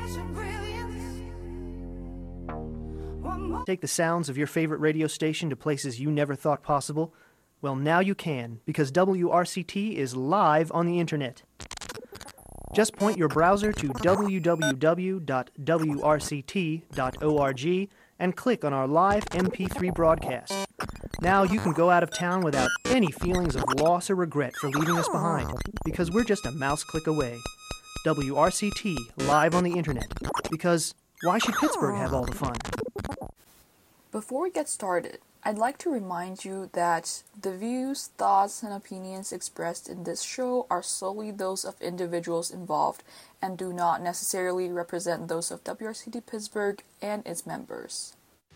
Take the sounds of your favorite radio station to places you never thought possible? Well, now you can, because WRCT is live on the internet. Just point your browser to www.wrct.org and click on our live MP3 broadcast. Now you can go out of town without any feelings of loss or regret for leaving us behind, because we're just a mouse click away. WRCT, live on the internet. Because why should Pittsburgh have all the fun? Before we get started, I'd like to remind you that the views, thoughts, and opinions expressed in this show are solely those of individuals involved and do not necessarily represent those of WRCT Pittsburgh and its members.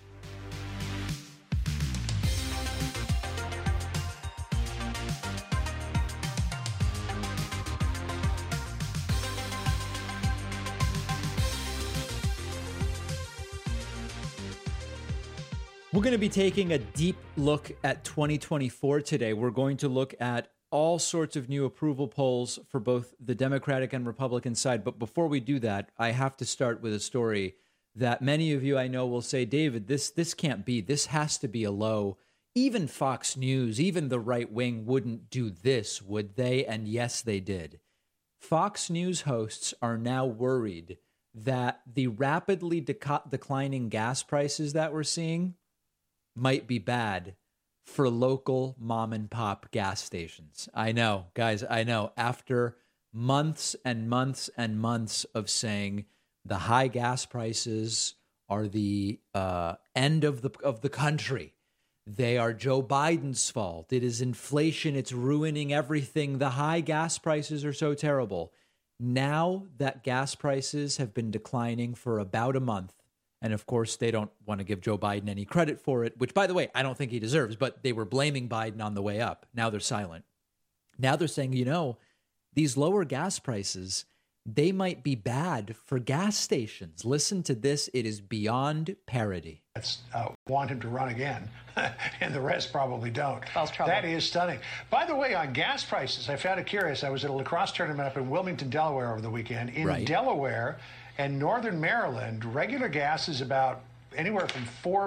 We're going to be taking a deep look at 2024 today. We're going to look at all sorts of new approval polls for both the Democratic and Republican side. But before we do that, I have to start with a story that many of you I know will say, David, this can't be. This has to be a low. Even Fox News, even the right wing wouldn't do this, would they? And yes, they did. Fox News hosts are now worried that the rapidly declining gas prices that we're seeing might be bad for local mom and pop gas stations. I know, guys, I know. After months and months and months of saying the high gas prices are the end of the country, they are Joe Biden's fault. It is inflation. It's ruining everything. The high gas prices are so terrible. Now that gas prices have been declining for about a month, and of course, they don't want to give Joe Biden any credit for it, which, by the way, I don't think he deserves, but they were blaming Biden on the way up. Now they're silent. Now they're saying, you know, these lower gas prices, they might be bad for gas stations. Listen to this. It is beyond parody. Want him to run again, and the rest probably don't. Trouble. That is stunning. By the way, on gas prices, I found it curious. I was at a lacrosse tournament up in Wilmington, Delaware over the weekend. In Delaware and northern Maryland, regular gas is about anywhere from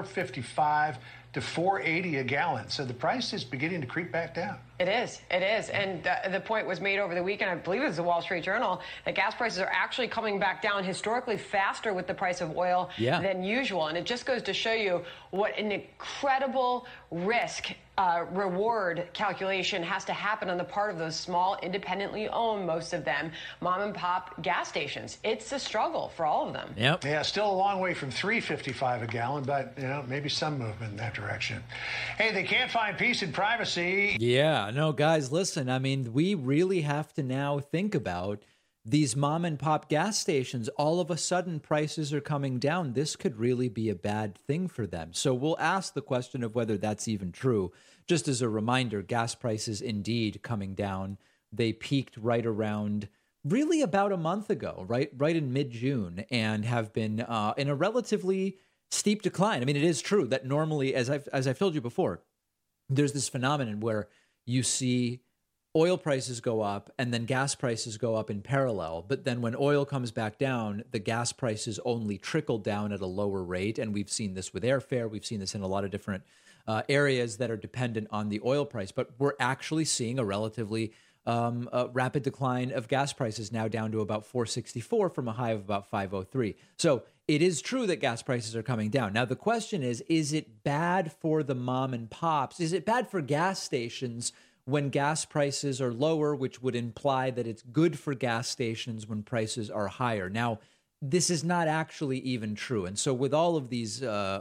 $4.55 to $4.80 a gallon. So the price is beginning to creep back down. It is. And the point was made over the weekend, I believe it was the Wall Street Journal, that gas prices are actually coming back down historically faster with the price of oil than usual. And it just goes to show you what an incredible risk reward calculation has to happen on the part of those small, independently owned, most of them, mom and pop gas stations. It's a struggle for all of them. Yep. Yeah, still a long way from $3.55 a gallon, but, you know, maybe some movement in that direction. Hey, they can't find peace and privacy. Yeah, no, guys, listen, I mean, we really have to now think about these mom and pop gas stations. All of a sudden, prices are coming down. This could really be a bad thing for them. So we'll ask the question of whether that's even true. Just as a reminder, gas prices indeed coming down. They peaked right around really about a month ago, right in mid-June, and have been in a relatively steep decline. I mean, it is true that normally, as I've told you before, there's this phenomenon where you see oil prices go up and then gas prices go up in parallel. But then when oil comes back down, the gas prices only trickle down at a lower rate. And we've seen this with airfare. We've seen this in a lot of different areas that are dependent on the oil price. But we're actually seeing a relatively rapid decline of gas prices, now down to about $4.64 from a high of about $5.03. So it is true that gas prices are coming down. Now, the question is it bad for the mom and pops? Is it bad for gas stations when gas prices are lower, which would imply that it's good for gas stations when prices are higher? Now, this is not actually even true. And so with all of these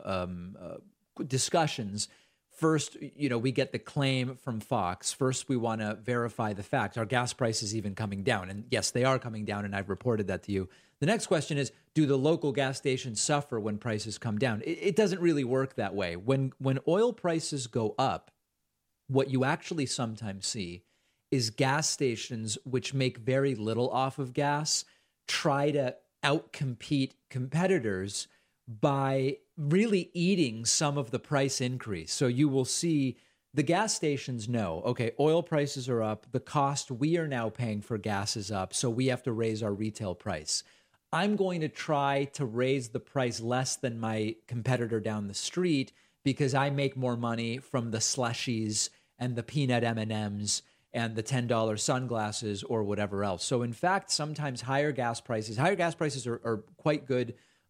discussions, first, you know, we get the claim from Fox. First, we want to verify the facts. Are gas prices even coming down? And yes, they are coming down, and I've reported that to you. The next question is, do the local gas stations suffer when prices come down? It doesn't really work that way. When oil prices go up, what you actually sometimes see is gas stations, which make very little off of gas, try to outcompete competitors by really eating some of the price increase. So you will see the gas stations know, okay, oil prices are up. The cost we are now paying for gas is up. So we have to raise our retail price. I'm going to try to raise the price less than my competitor down the street because I make more money from the slushies and the peanut M&Ms and the $10 sunglasses or whatever else. So in fact, sometimes higher gas prices are quite good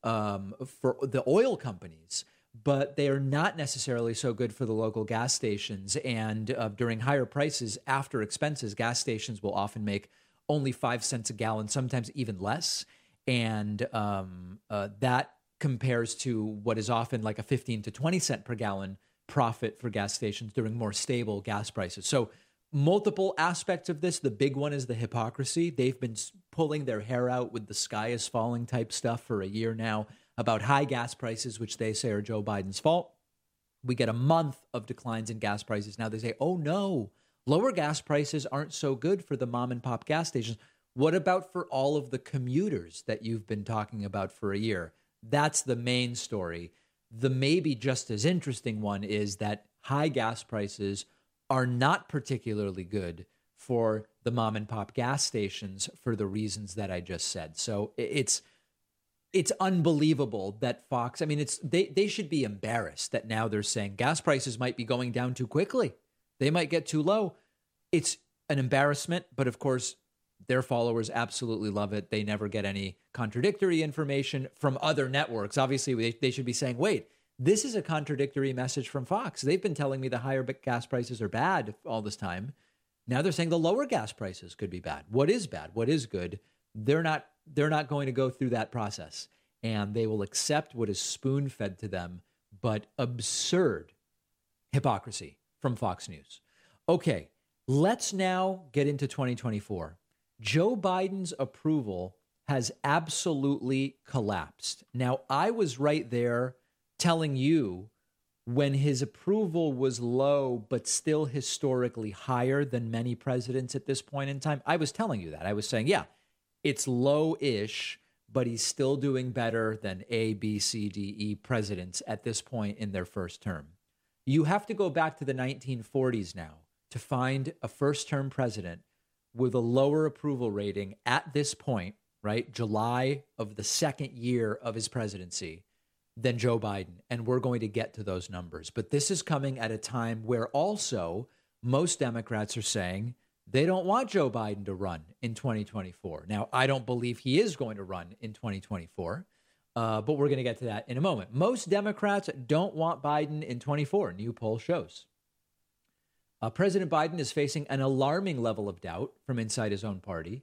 for the oil companies, but they are not necessarily so good for the local gas stations. And during higher prices, after expenses, gas stations will often make only 5 cents a gallon, sometimes even less. And that compares to what is often like a 15 to 20 cent per gallon profit for gas stations during more stable gas prices. So multiple aspects of this. The big one is the hypocrisy. They've been pulling their hair out with the sky is falling type stuff for a year now about high gas prices, which they say are Joe Biden's fault. We get a month of declines in gas prices. Now they say, oh no, lower gas prices aren't so good for the mom and pop gas stations. What about for all of the commuters that you've been talking about for a year? That's the main story. The maybe just as interesting one is that high gas prices are not particularly good for the mom and pop gas stations for the reasons that I just said. So it's unbelievable that Fox, I mean, they should be embarrassed that now they're saying gas prices might be going down too quickly. They might get too low. It's an embarrassment, but of course, their followers absolutely love it. They never get any contradictory information from other networks. Obviously, they should be saying, wait, this is a contradictory message from Fox. They've been telling me the higher gas prices are bad all this time. Now they're saying the lower gas prices could be bad. What is bad? What is good? They're not going to go through that process, and they will accept what is spoon-fed to them, but absurd hypocrisy from Fox News. Okay, let's now get into 2024. Joe Biden's approval has absolutely collapsed. Now, I was right there telling you when his approval was low, but still historically higher than many presidents at this point in time. I was telling you that. I was saying, yeah, it's low-ish, but he's still doing better than A, B, C, D, E presidents at this point in their first term. You have to go back to the 1940s now to find a first-term president with a lower approval rating at this point, right, July of the second year of his presidency, than Joe Biden. And we're going to get to those numbers. But this is coming at a time where also most Democrats are saying they don't want Joe Biden to run in 2024. Now, I don't believe he is going to run in 2024, but we're going to get to that in a moment. Most Democrats don't want Biden in 24, new poll shows. President Biden is facing an alarming level of doubt from inside his own party.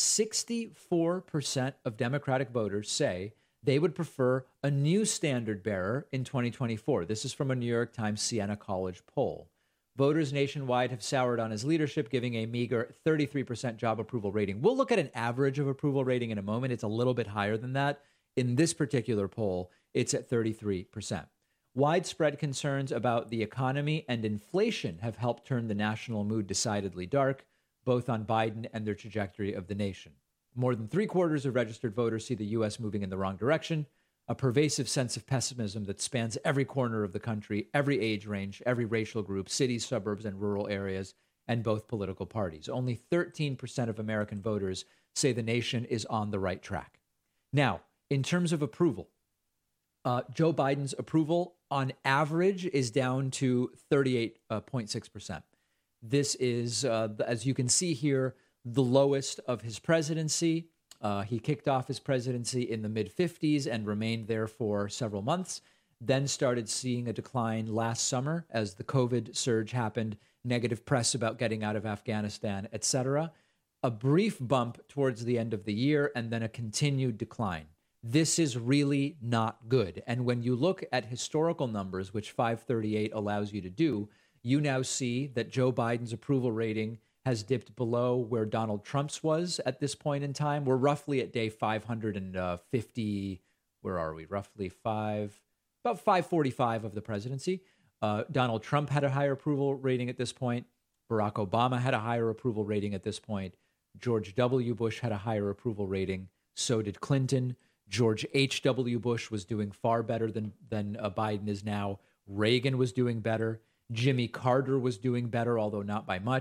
64% of Democratic voters say they would prefer a new standard bearer in 2024. This is from a New York Times Siena College poll. Voters nationwide have soured on his leadership, giving a meager 33% job approval rating. We'll look at an average of approval rating in a moment. It's a little bit higher than that. In this particular poll, it's at 33%. Widespread concerns about the economy and inflation have helped turn the national mood decidedly dark, both on Biden and the trajectory of the nation. More than 3/4 of registered voters see the U.S. moving in the wrong direction, a pervasive sense of pessimism that spans every corner of the country, every age range, every racial group, cities, suburbs, and rural areas, and both political parties. Only 13% of American voters say the nation is on the right track. Now, in terms of approval, Joe Biden's approval on average is down to 38.6%. This is, as you can see here, the lowest of his presidency. He kicked off his presidency in the mid-50s and remained there for several months, then started seeing a decline last summer as the COVID surge happened, negative press about getting out of Afghanistan, etc. A brief bump towards the end of the year, and then a continued decline. This is really not good. And when you look at historical numbers, which 538 allows you to do, you now see that Joe Biden's approval rating has dipped below where Donald Trump's was at this point in time. We're roughly at day 550. Where are we? Roughly about 545 of the presidency. Donald Trump had a higher approval rating at this point. Barack Obama had a higher approval rating at this point. George W. Bush had a higher approval rating. So did Clinton. George H.W. Bush was doing far better than Biden is now. Reagan was doing better. Jimmy Carter was doing better, although not by much.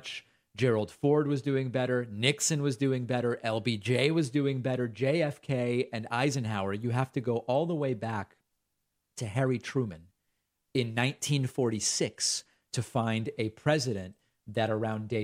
Gerald Ford was doing better. Nixon was doing better. LBJ was doing better. JFK and Eisenhower. You have to go all the way back to Harry Truman in 1946 to find a president that around day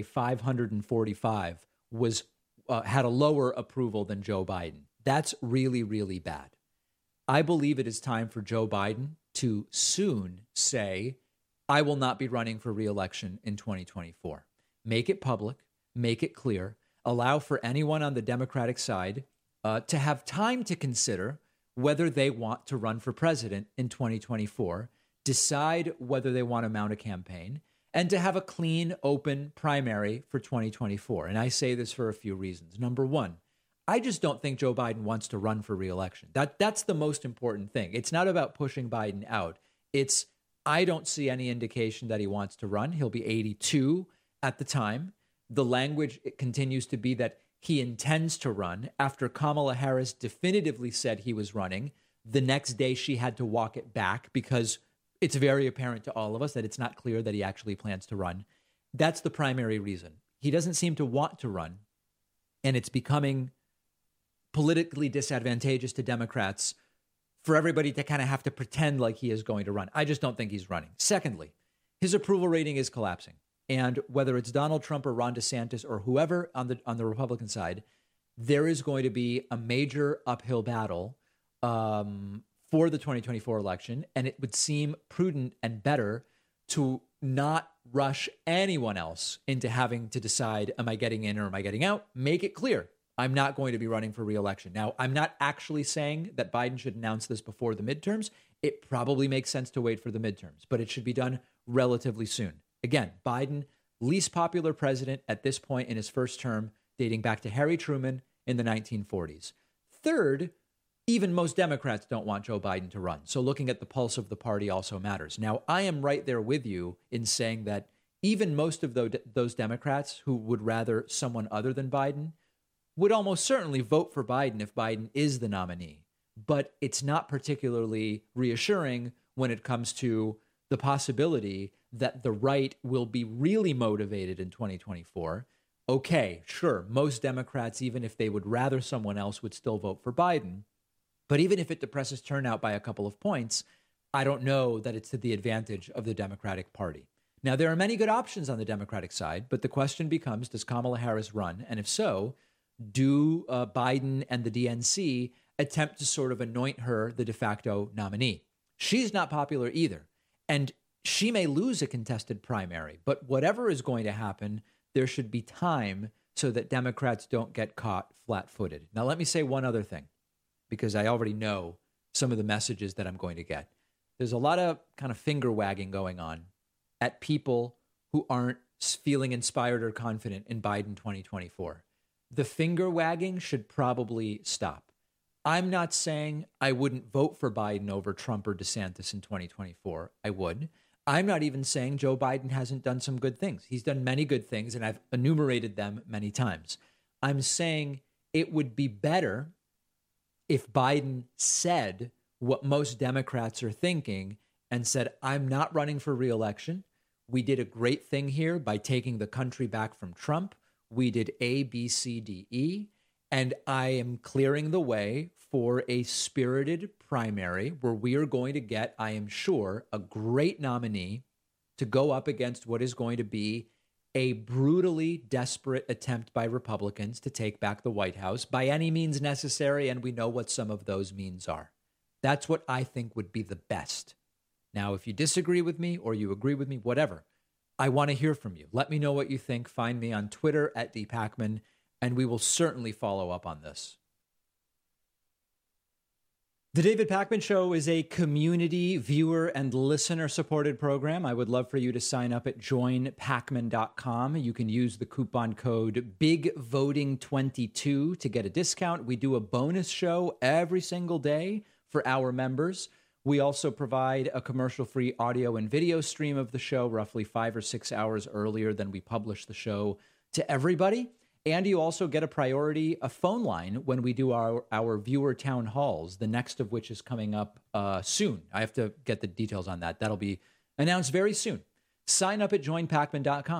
545 was had a lower approval than Joe Biden. That's really, really bad. I believe it is time for Joe Biden to soon say, I will not be running for re-election in 2024. Make it public, make it clear, allow for anyone on the Democratic side to have time to consider whether they want to run for president in 2024, decide whether they want to mount a campaign, and to have a clean, open primary for 2024. And I say this for a few reasons. Number one, I just don't think Joe Biden wants to run for re-election. That's the most important thing. It's not about pushing Biden out. It's, I don't see any indication that he wants to run. He'll be 82 at the time. The language continues to be that he intends to run. After Kamala Harris definitively said he was running, the next day she had to walk it back because it's very apparent to all of us that it's not clear that he actually plans to run. That's the primary reason. He doesn't seem to want to run, and it's becoming politically disadvantageous to Democrats for everybody to kind of have to pretend like he is going to run. I just don't think he's running. Secondly, his approval rating is collapsing. And whether it's Donald Trump or Ron DeSantis or whoever on the Republican side, there is going to be a major uphill battle for the 2024 election. And it would seem prudent and better to not rush anyone else into having to decide, am I getting in or am I getting out? Make it clear. I'm not going to be running for re-election. Now, I'm not actually saying that Biden should announce this before the midterms. It probably makes sense to wait for the midterms, but it should be done relatively soon. Again, Biden, least popular president at this point in his first term, dating back to Harry Truman in the 1940s. Third, even most Democrats don't want Joe Biden to run. So looking at the pulse of the party also matters. Now, I am right there with you in saying that even most of those Democrats who would rather someone other than Biden would almost certainly vote for Biden if Biden is the nominee. But it's not particularly reassuring when it comes to the possibility that the right will be really motivated in 2024. Okay, sure, most Democrats, even if they would rather someone else, would still vote for Biden. But even if it depresses turnout by a couple of points, I don't know that it's to the advantage of the Democratic Party. Now, there are many good options on the Democratic side, but the question becomes, does Kamala Harris run? And if so, do Biden and the DNC attempt to sort of anoint her the de facto nominee? She's not popular either. And she may lose a contested primary, but whatever is going to happen, there should be time so that Democrats don't get caught flat-footed. Now, let me say one other thing, because I already know some of the messages that I'm going to get. There's a lot of kind of finger wagging going on at people who aren't feeling inspired or confident in Biden 2024. The finger wagging should probably stop. I'm not saying I wouldn't vote for Biden over Trump or DeSantis in 2024. I would. I'm not even saying Joe Biden hasn't done some good things. He's done many good things, and I've enumerated them many times. I'm saying it would be better if Biden said what most Democrats are thinking and said, I'm not running for re-election. We did a great thing here by taking the country back from Trump. We did A, B, C, D, E, and I am clearing the way for a spirited primary where we are going to get, I am sure, a great nominee to go up against what is going to be a brutally desperate attempt by Republicans to take back the White House by any means necessary, and we know what some of those means are. That's what I think would be the best. Now, if you disagree with me or you agree with me, whatever, I want to hear from you. Let me know what you think. Find me on Twitter at @dpacman, and we will certainly follow up on this. The David Pakman Show is a community, viewer, and listener-supported program. I would love for you to sign up at joinpakman.com. You can use the coupon code BIGVOTING22 to get a discount. We do a bonus show every single day for our members. We also provide a commercial-free audio and video stream of the show roughly 5 or 6 hours earlier than we publish the show to everybody. And you also get a phone line when we do our viewer town halls, the next of which is coming up soon. I have to get the details on that. That'll be announced very soon. Sign up at joinpakman.com.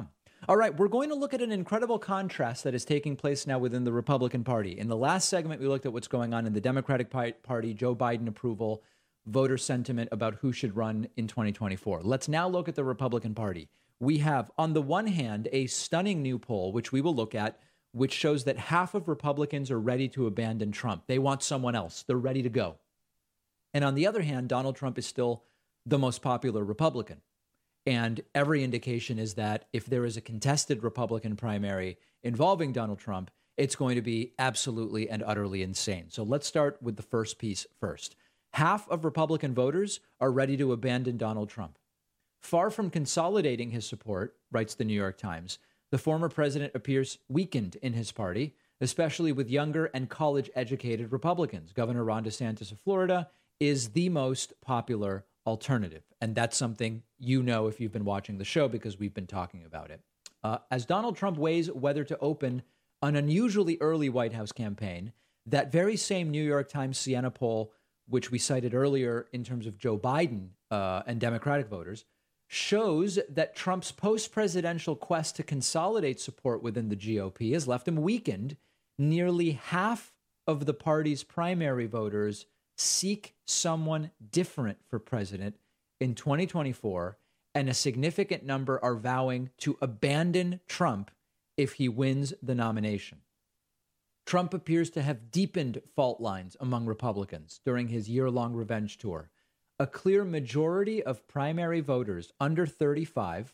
All right, we're going to look at an incredible contrast that is taking place now within the Republican Party. In the last segment, we looked at what's going on in the Democratic Party, Joe Biden approval, voter sentiment about who should run in 2024. Let's now look at the Republican Party. We have, on the one hand, a stunning new poll, which we will look at, which shows that half of Republicans are ready to abandon Trump. They want someone else. They're ready to go. And on the other hand, Donald Trump is still the most popular Republican. And every indication is that if there is a contested Republican primary involving Donald Trump, it's going to be absolutely and utterly insane. So let's start with the first piece first. Half of Republican voters are ready to abandon Donald Trump. Far from consolidating his support, writes the New York Times, the former president appears weakened in his party, especially with younger and college-educated Republicans. Governor Ron DeSantis of Florida is the most popular alternative. And that's something you know if you've been watching the show because we've been talking about it. As Donald Trump weighs whether to open an unusually early White House campaign, that very same New York Times Siena poll, which we cited earlier in terms of Joe Biden and Democratic voters, shows that Trump's post-presidential quest to consolidate support within the GOP has left him weakened. Nearly half of the party's primary voters seek someone different for president in 2024, and a significant number are vowing to abandon Trump if he wins the nomination. Trump appears to have deepened fault lines among Republicans during his year-long revenge tour. A clear majority of primary voters under 35,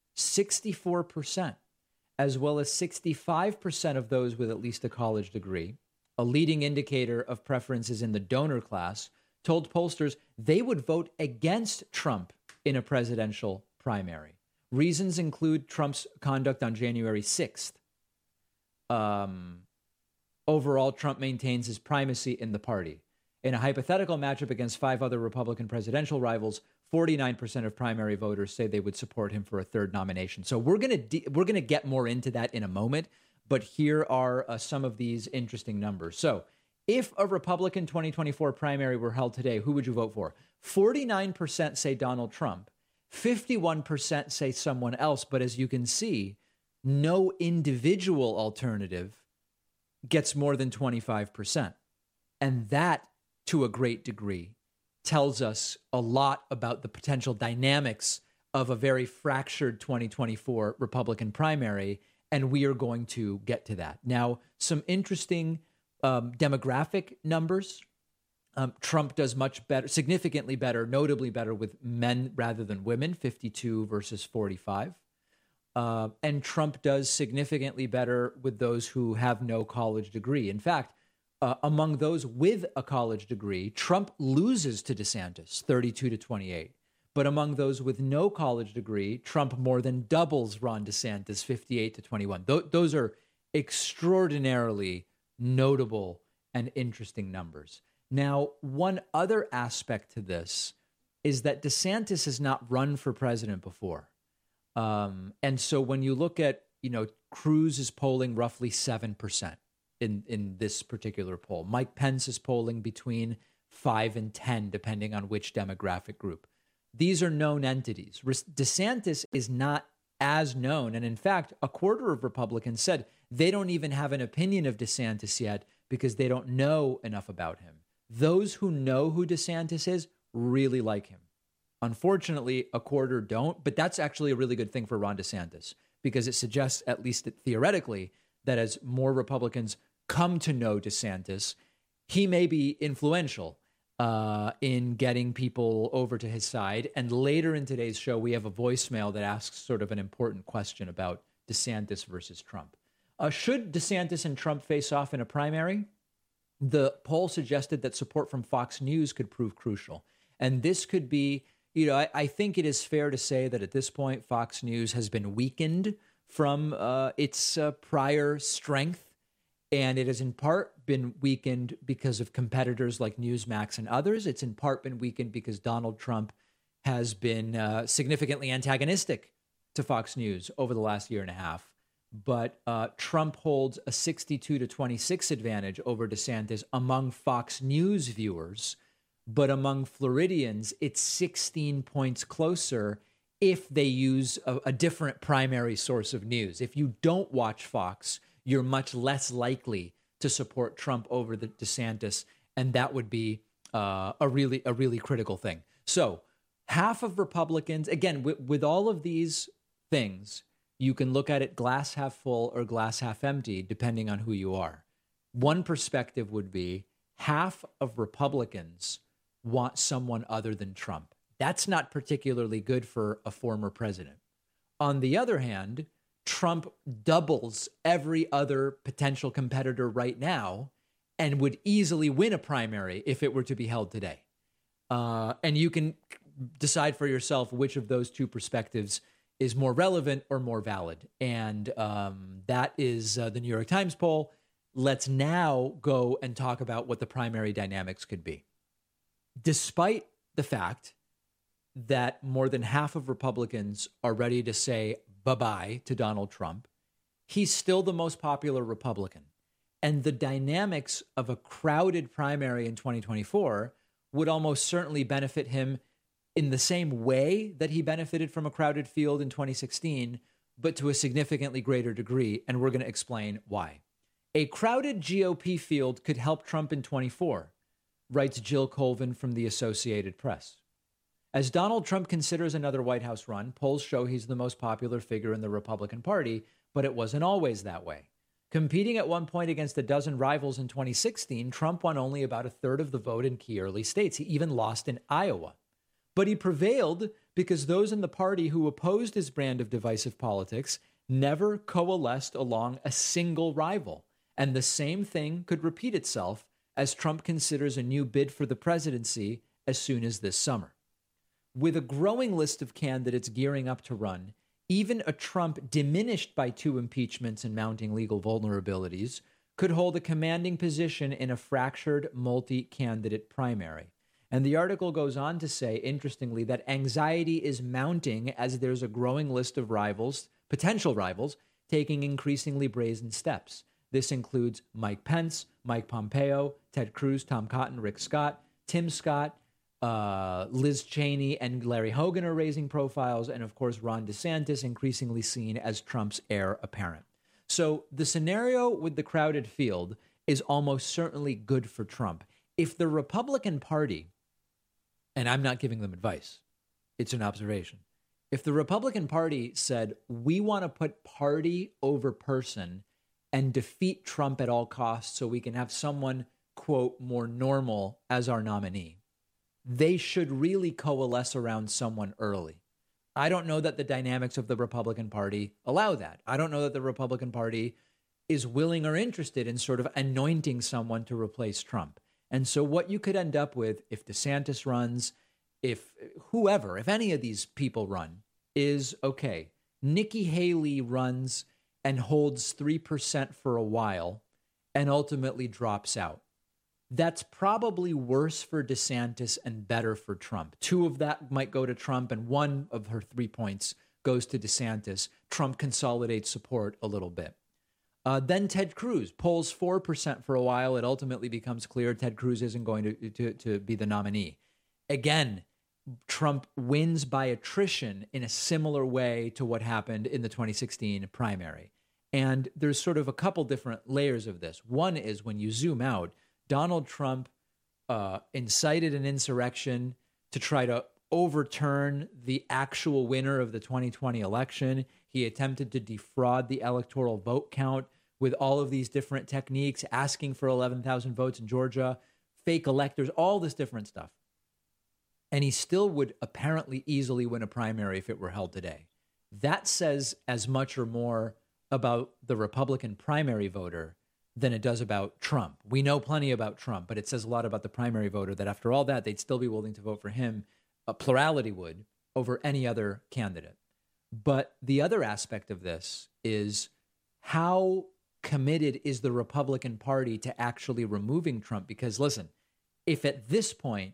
64%, as well as 65% of those with at least a college degree, a leading indicator of preferences in the donor class, told pollsters they would vote against Trump in a presidential primary. Reasons include Trump's conduct on January 6th. Overall, Trump maintains his primacy in the party. In a hypothetical matchup against 5 other Republican presidential rivals, 49% of primary voters say they would support him for a third nomination. So we're going to get more into that in a moment. But here are some of these interesting numbers. So if a Republican 2024 primary were held today, who would you vote for? 49% say Donald Trump. 51% say someone else. But as you can see, no individual alternative gets more than 25%. And that, to a great degree, tells us a lot about the potential dynamics of a very fractured 2024 Republican primary. And we are going to get to that. Now, some interesting demographic numbers. Trump does much better, significantly better, notably better with men rather than women, 52 versus 45. And Trump does significantly better with those who have no college degree. In fact, among those with a college degree, Trump loses to DeSantis, 32 to 28. But among those with no college degree, Trump more than doubles Ron DeSantis, 58 to 21. Those are extraordinarily notable and interesting numbers. Now, one other aspect to this is that DeSantis has not run for president before. And so when you look at, Cruz is polling roughly 7% in this particular poll. Mike Pence is polling between 5 and 10, depending on which demographic group. These are known entities. DeSantis is not as known. And in fact, a quarter of Republicans said they don't even have an opinion of DeSantis yet because they don't know enough about him. Those who know who DeSantis is really like him. Unfortunately, a quarter don't, but that's actually a really good thing for Ron DeSantis because it suggests, at least theoretically, that as more Republicans come to know DeSantis, he may be influential in getting people over to his side. And later in today's show, we have a voicemail that asks sort of an important question about DeSantis versus Trump. Should DeSantis and Trump face off in a primary? The poll suggested that support from Fox News could prove crucial. And this could be, I think it is fair to say that at this point, Fox News has been weakened from its prior strength. And it has in part been weakened because of competitors like Newsmax and others. It's in part been weakened because Donald Trump has been significantly antagonistic to Fox News over the last year and a half. But Trump holds a 62 to 26 advantage over DeSantis among Fox News viewers. But among Floridians, it's 16 points closer if they use a different primary source of news. If you don't watch Fox, you're much less likely to support Trump over the DeSantis, and that would be a really critical thing. So half of Republicans, again, with all of these things, you can look at it glass half full or glass half empty, depending on who you are. One perspective would be half of Republicans want someone other than Trump. That's not particularly good for a former president. On the other hand, Trump doubles every other potential competitor right now and would easily win a primary if it were to be held today. And you can decide for yourself which of those two perspectives is more relevant or more valid. And that is the New York Times poll. Let's now go and talk about what the primary dynamics could be. Despite the fact that more than half of Republicans are ready to say bye-bye to Donald Trump, he's still the most popular Republican. And the dynamics of a crowded primary in 2024 would almost certainly benefit him in the same way that he benefited from a crowded field in 2016, but to a significantly greater degree. And we're going to explain why. A crowded GOP field could help Trump in 24, writes Jill Colvin from the Associated Press. As Donald Trump considers another White House run, polls show he's the most popular figure in the Republican Party, but it wasn't always that way. Competing at one point against a dozen rivals in 2016, Trump won only about a third of the vote in key early states. He even lost in Iowa. But he prevailed because those in the party who opposed his brand of divisive politics never coalesced along a single rival. And the same thing could repeat itself as Trump considers a new bid for the presidency as soon as this summer. With a growing list of candidates gearing up to run, even a Trump diminished by 2 impeachments and mounting legal vulnerabilities could hold a commanding position in a fractured multi-candidate primary. And the article goes on to say, interestingly, that anxiety is mounting as there's a growing list of rivals, potential rivals, taking increasingly brazen steps. This includes Mike Pence, Mike Pompeo, Ted Cruz, Tom Cotton, Rick Scott, Tim Scott, Liz Cheney and Larry Hogan are raising profiles, and of course, Ron DeSantis increasingly seen as Trump's heir apparent. So the scenario with the crowded field is almost certainly good for Trump. If the Republican Party, and I'm not giving them advice, it's an observation. If the Republican Party said, we want to put party over person and defeat Trump at all costs so we can have someone, quote, more normal as our nominee, they should really coalesce around someone early. I don't know that the dynamics of the Republican Party allow that. I don't know that the Republican Party is willing or interested in sort of anointing someone to replace Trump. And so what you could end up with if DeSantis runs, if any of these people run, is, okay, Nikki Haley runs and holds 3% for a while and ultimately drops out. That's probably worse for DeSantis and better for Trump. 2 of that might go to Trump, and 1 of her 3 points goes to DeSantis. Trump consolidates support a little bit. Then Ted Cruz polls 4% for a while. It ultimately becomes clear Ted Cruz isn't going to be the nominee. Again, Trump wins by attrition in a similar way to what happened in the 2016 primary. And there's sort of a couple different layers of this. One is when you zoom out, Donald Trump incited an insurrection to try to overturn the actual winner of the 2020 election. He attempted to defraud the electoral vote count with all of these different techniques, asking for 11,000 votes in Georgia, fake electors, all this different stuff. And he still would apparently easily win a primary if it were held today. That says as much or more about the Republican primary voter than it does about Trump. We know plenty about Trump, but it says a lot about the primary voter that after all that, they'd still be willing to vote for him. A plurality would over any other candidate. But the other aspect of this is how committed is the Republican Party to actually removing Trump? Because listen, if at this point,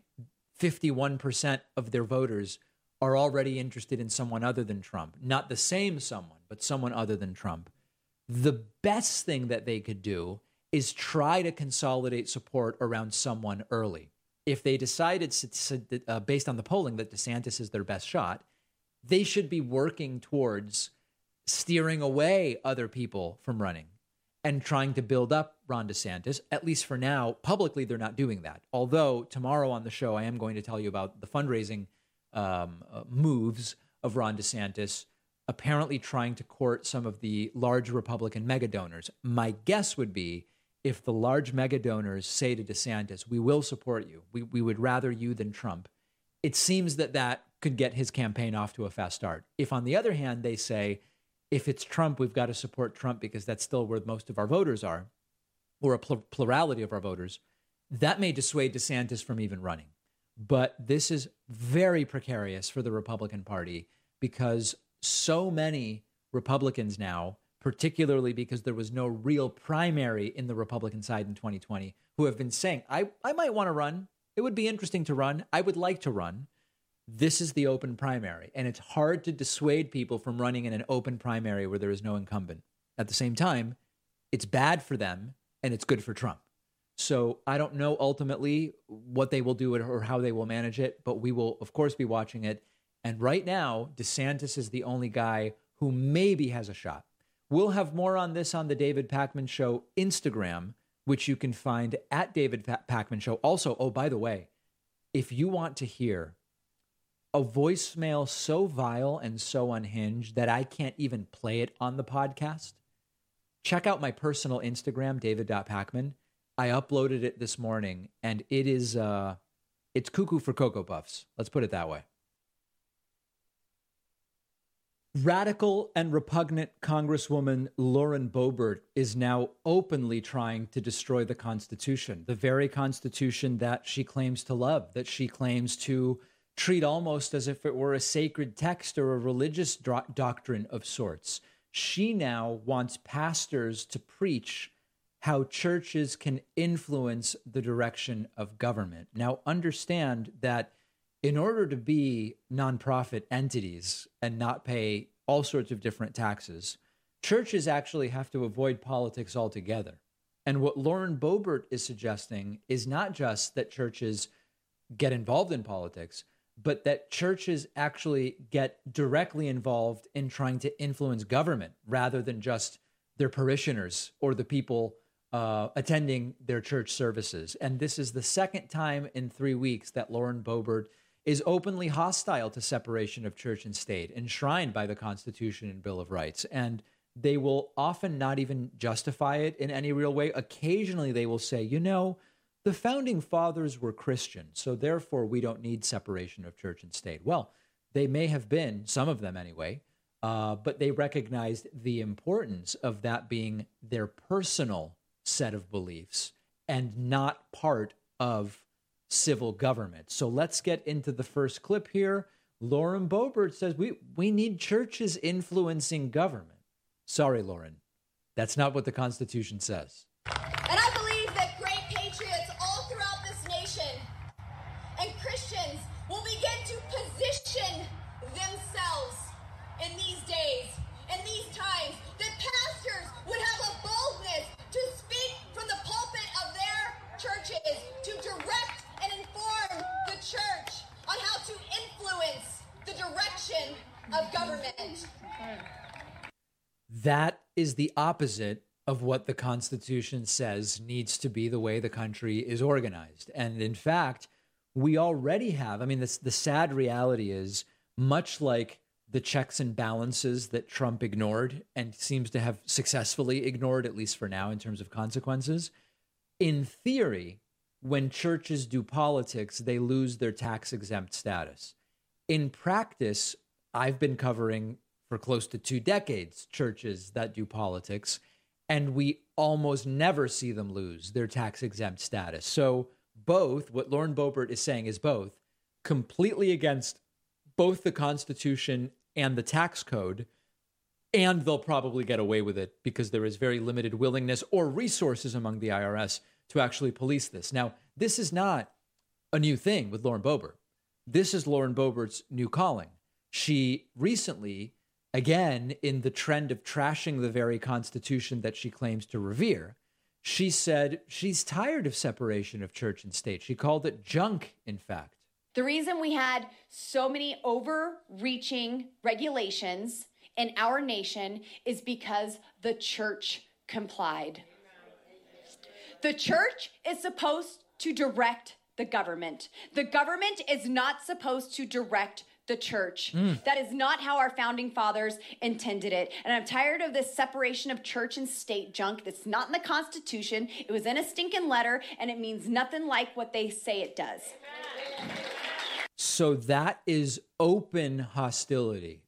51% of their voters are already interested in someone other than Trump, not the same someone, but someone other than Trump, the best thing that they could do is try to consolidate support around someone early. If they decided, based on the polling, that DeSantis is their best shot, they should be working towards steering away other people from running and trying to build up Ron DeSantis. At least for now, publicly, they're not doing that. Although tomorrow on the show, I am going to tell you about the fundraising moves of Ron DeSantis, apparently trying to court some of the large Republican mega donors. My guess would be if the large mega donors say to DeSantis, we will support you, we would rather you than Trump, it seems that could get his campaign off to a fast start. If, on the other hand, they say, if it's Trump, we've got to support Trump because that's still where most of our voters are, or a plurality of our voters, that may dissuade DeSantis from even running. But this is very precarious for the Republican Party because so many Republicans now, particularly because there was no real primary in the Republican side in 2020, who have been saying, I might want to run. It would be interesting to run. I would like to run. This is the open primary, and it's hard to dissuade people from running in an open primary where there is no incumbent. At the same time, it's bad for them, and it's good for Trump. So I don't know ultimately what they will do or how they will manage it, but we will, of course, be watching it. And right now, DeSantis is the only guy who maybe has a shot. We'll have more on this on the David Pakman Show Instagram, which you can find at David Pakman Show. Also, oh, by the way, if you want to hear a voicemail so vile and so unhinged that I can't even play it on the podcast, check out my personal Instagram, David.Pakman. I uploaded it this morning, and it is it's cuckoo for Cocoa Puffs. Let's put it that way. Radical and repugnant Congresswoman Lauren Boebert is now openly trying to destroy the Constitution, the very Constitution that she claims to love, that she claims to treat almost as if it were a sacred text or a religious doctrine of sorts. She now wants pastors to preach how churches can influence the direction of government. Now, understand that in order to be nonprofit entities and not pay all sorts of different taxes, churches actually have to avoid politics altogether. And what Lauren Boebert is suggesting is not just that churches get involved in politics, but that churches actually get directly involved in trying to influence government rather than just their parishioners or the people attending their church services. And this is the second time in 3 weeks that Lauren Boebert is openly hostile to separation of church and state, enshrined by the Constitution and Bill of Rights. And they will often not even justify it in any real way. Occasionally they will say, you know, the founding fathers were Christian, so therefore we don't need separation of church and state. Well, they may have been, some of them anyway, but they recognized the importance of that being their personal set of beliefs and not part of civil government. So let's get into the first clip here. Lauren Boebert says we need churches influencing government. Sorry, Lauren, that's not what the Constitution says. And I believe that great patriots all throughout this nation and Christians will begin to position themselves in these days, in these times, that pastors would have a boldness to speak from the pulpit of their churches, to direct and inform the church on how to influence the direction of government. That is the opposite of what the Constitution says needs to be the way the country is organized. And in fact, we already have, the sad reality is, much like the checks and balances that Trump ignored and seems to have successfully ignored, at least for now, in terms of consequences, in theory, when churches do politics, they lose their tax-exempt status. In practice, I've been covering for close to 2 decades churches that do politics, and we almost never see them lose their tax-exempt status. So both, what Lauren Boebert is saying is both completely against both the Constitution and the tax code, and they'll probably get away with it because there is very limited willingness or resources among the IRS to actually police this. Now, this is not a new thing with Lauren Boebert. This is Lauren Boebert's new calling. She recently, again, in the trend of trashing the very Constitution that she claims to revere, she said she's tired of separation of church and state. She called it junk, in fact. The reason we had so many overreaching regulations in our nation is because the church complied. The church is supposed to direct the government. The government is not supposed to direct the church. That is not how our founding fathers intended it. And I'm tired of this separation of church and state junk that's not in the Constitution. It was in a stinking letter, and it means nothing like what they say it does. So that is open hostility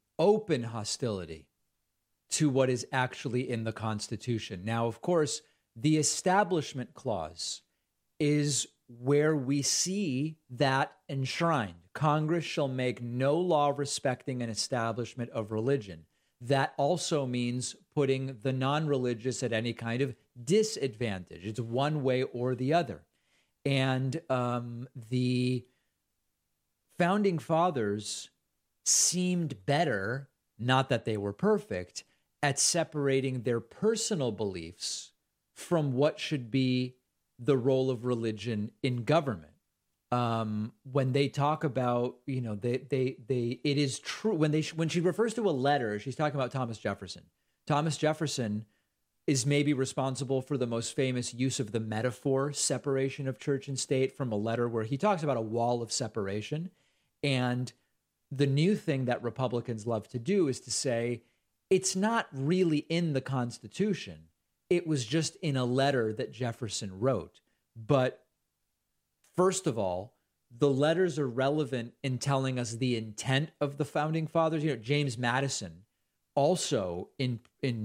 to what is actually in the Constitution. Now, of course, the Establishment Clause is where we see that enshrined. Congress shall make no law respecting an establishment of religion. That also means putting the non-religious at any kind of disadvantage. It's one way or the other. And the founding fathers seemed better, not that they were perfect, at separating their personal beliefs from what should be the role of religion in government. When they talk about, you know, it is true when she refers to a letter, she's talking about Thomas Jefferson. Thomas Jefferson is maybe responsible for the most famous use of the metaphor separation of church and state from a letter where he talks about a wall of separation. And the new thing that Republicans love to do is to say it's not really in the Constitution. It was just in a letter that Jefferson wrote. But first of all, the letters are relevant in telling us the intent of the founding fathers. You know, James Madison also in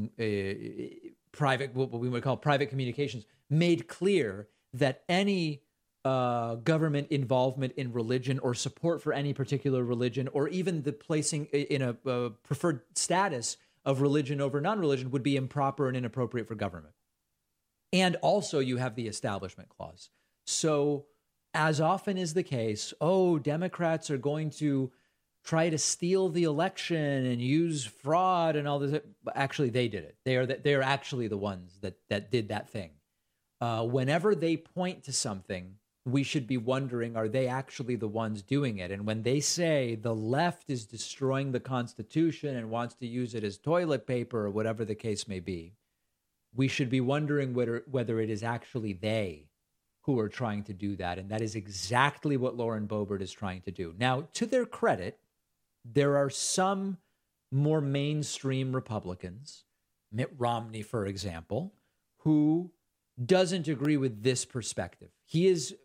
private, what we would call private communications, made clear that any government involvement in religion or support for any particular religion, or even the placing in a preferred status of religion over non-religion, would be improper and inappropriate for government. And also you have the Establishment Clause. So as often is the case, Democrats are going to try to steal the election and use fraud and all this. Actually, they did it. They are actually the ones that did that thing. Whenever they point to something, we should be wondering, are they actually the ones doing it? And when they say the left is destroying the Constitution and wants to use it as toilet paper or whatever the case may be, we should be wondering whether it is actually they who are trying to do that. And that is exactly what Lauren Boebert is trying to do. Now, to their credit, there are some more mainstream Republicans, Mitt Romney, for example, who doesn't agree with this perspective. He is,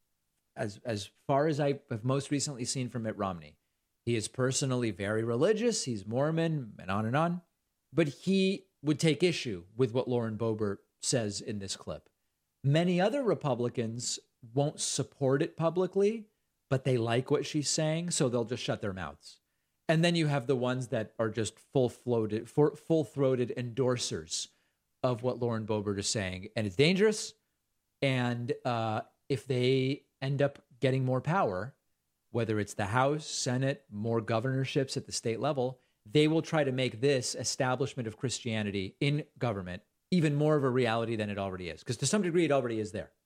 as far as I have most recently seen from Mitt Romney, he is personally very religious. He's Mormon and on. But he would take issue with what Lauren Boebert says in this clip. Many other Republicans won't support it publicly, but they like what she's saying, so they'll just shut their mouths. And then you have the ones that are just full-throated endorsers of what Lauren Boebert is saying. And it's dangerous. And if they end up getting more power, whether it's the House, Senate, more governorships at the state level, they will try to make this establishment of Christianity in government even more of a reality than it already is. Because to some degree, it already is there.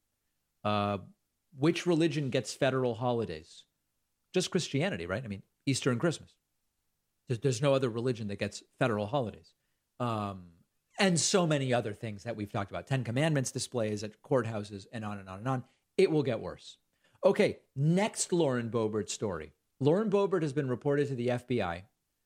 Which religion gets federal holidays? Just Christianity, right? I mean, Easter and Christmas. There's no other religion that gets federal holidays. And so many other things that we've talked about. 10 Commandments displays at courthouses and on and on and on. It will get worse. Okay, next Lauren Boebert story. Lauren Boebert has been reported to the FBI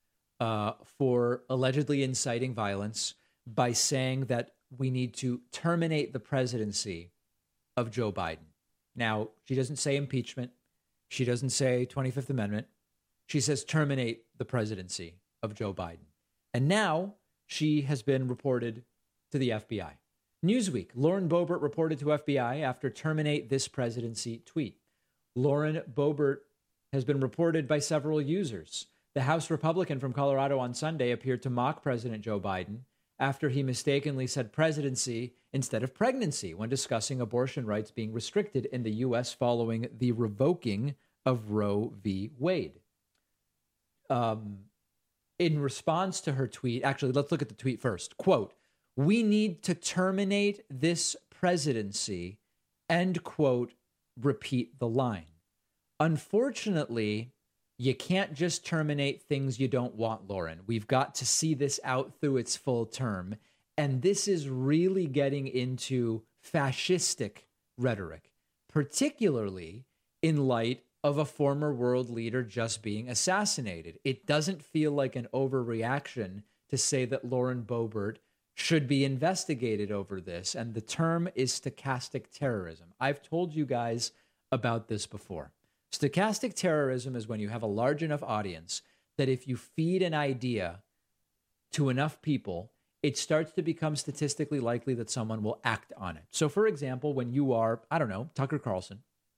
for allegedly inciting violence by saying that we need to terminate the presidency of Joe Biden. Now, she doesn't say impeachment. She doesn't say 25th Amendment. She says terminate the presidency of Joe Biden. And now she has been reported to the FBI. Newsweek, Lauren Boebert reported to FBI after terminate this presidency tweet. Lauren Boebert has been reported by several users. The House Republican from Colorado on Sunday appeared to mock President Joe Biden after he mistakenly said presidency instead of pregnancy when discussing abortion rights being restricted in the U.S. following the revoking of Roe v. Wade. In response to her tweet, actually, let's look at the tweet first. Quote, "We need to terminate this presidency," end quote, repeat the line. Unfortunately, you can't just terminate things you don't want, Lauren. We've got to see this out through its full term. And this is really getting into fascistic rhetoric, particularly in light of a former world leader just being assassinated. It doesn't feel like an overreaction to say that Lauren Boebert should be investigated over this. And the term is stochastic terrorism. I've told you guys about this before. Stochastic terrorism is when you have a large enough audience that if you feed an idea to enough people, it starts to become statistically likely that someone will act on it. So, for example, when you are, I don't know, Tucker Carlson,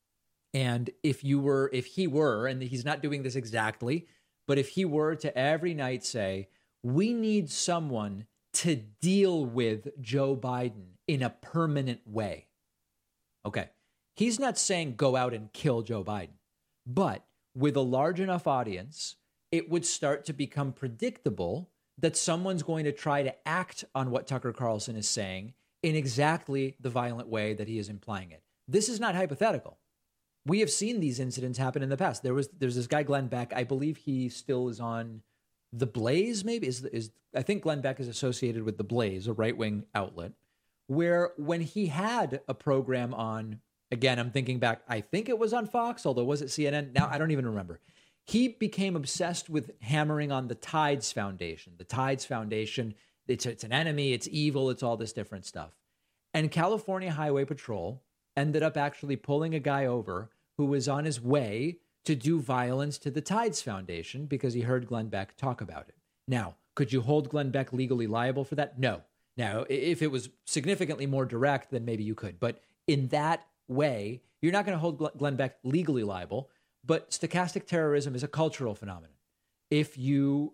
and if he were, and he's not doing this exactly, but if he were to every night say, we need someone to deal with Joe Biden in a permanent way. Okay. He's not saying go out and kill Joe Biden, but with a large enough audience, it would start to become predictable that someone's going to try to act on what Tucker Carlson is saying in exactly the violent way that he is implying it. This is not hypothetical. We have seen these incidents happen in the past. There's this guy, Glenn Beck. I believe he still is on The Blaze, maybe? I think Glenn Beck is associated with The Blaze, a right-wing outlet, where when he had a program on, again, I'm thinking back, I think it was on Fox, although was it CNN? Now, I don't even remember. He became obsessed with hammering on the Tides Foundation. The Tides Foundation, it's an enemy, it's evil, it's all this different stuff. And California Highway Patrol ended up actually pulling a guy over who was on his way to do violence to the Tides Foundation because he heard Glenn Beck talk about it. Now, could you hold Glenn Beck legally liable for that? No. Now, if it was significantly more direct, then maybe you could. But in that way, you're not going to hold Glenn Beck legally liable. But stochastic terrorism is a cultural phenomenon. If you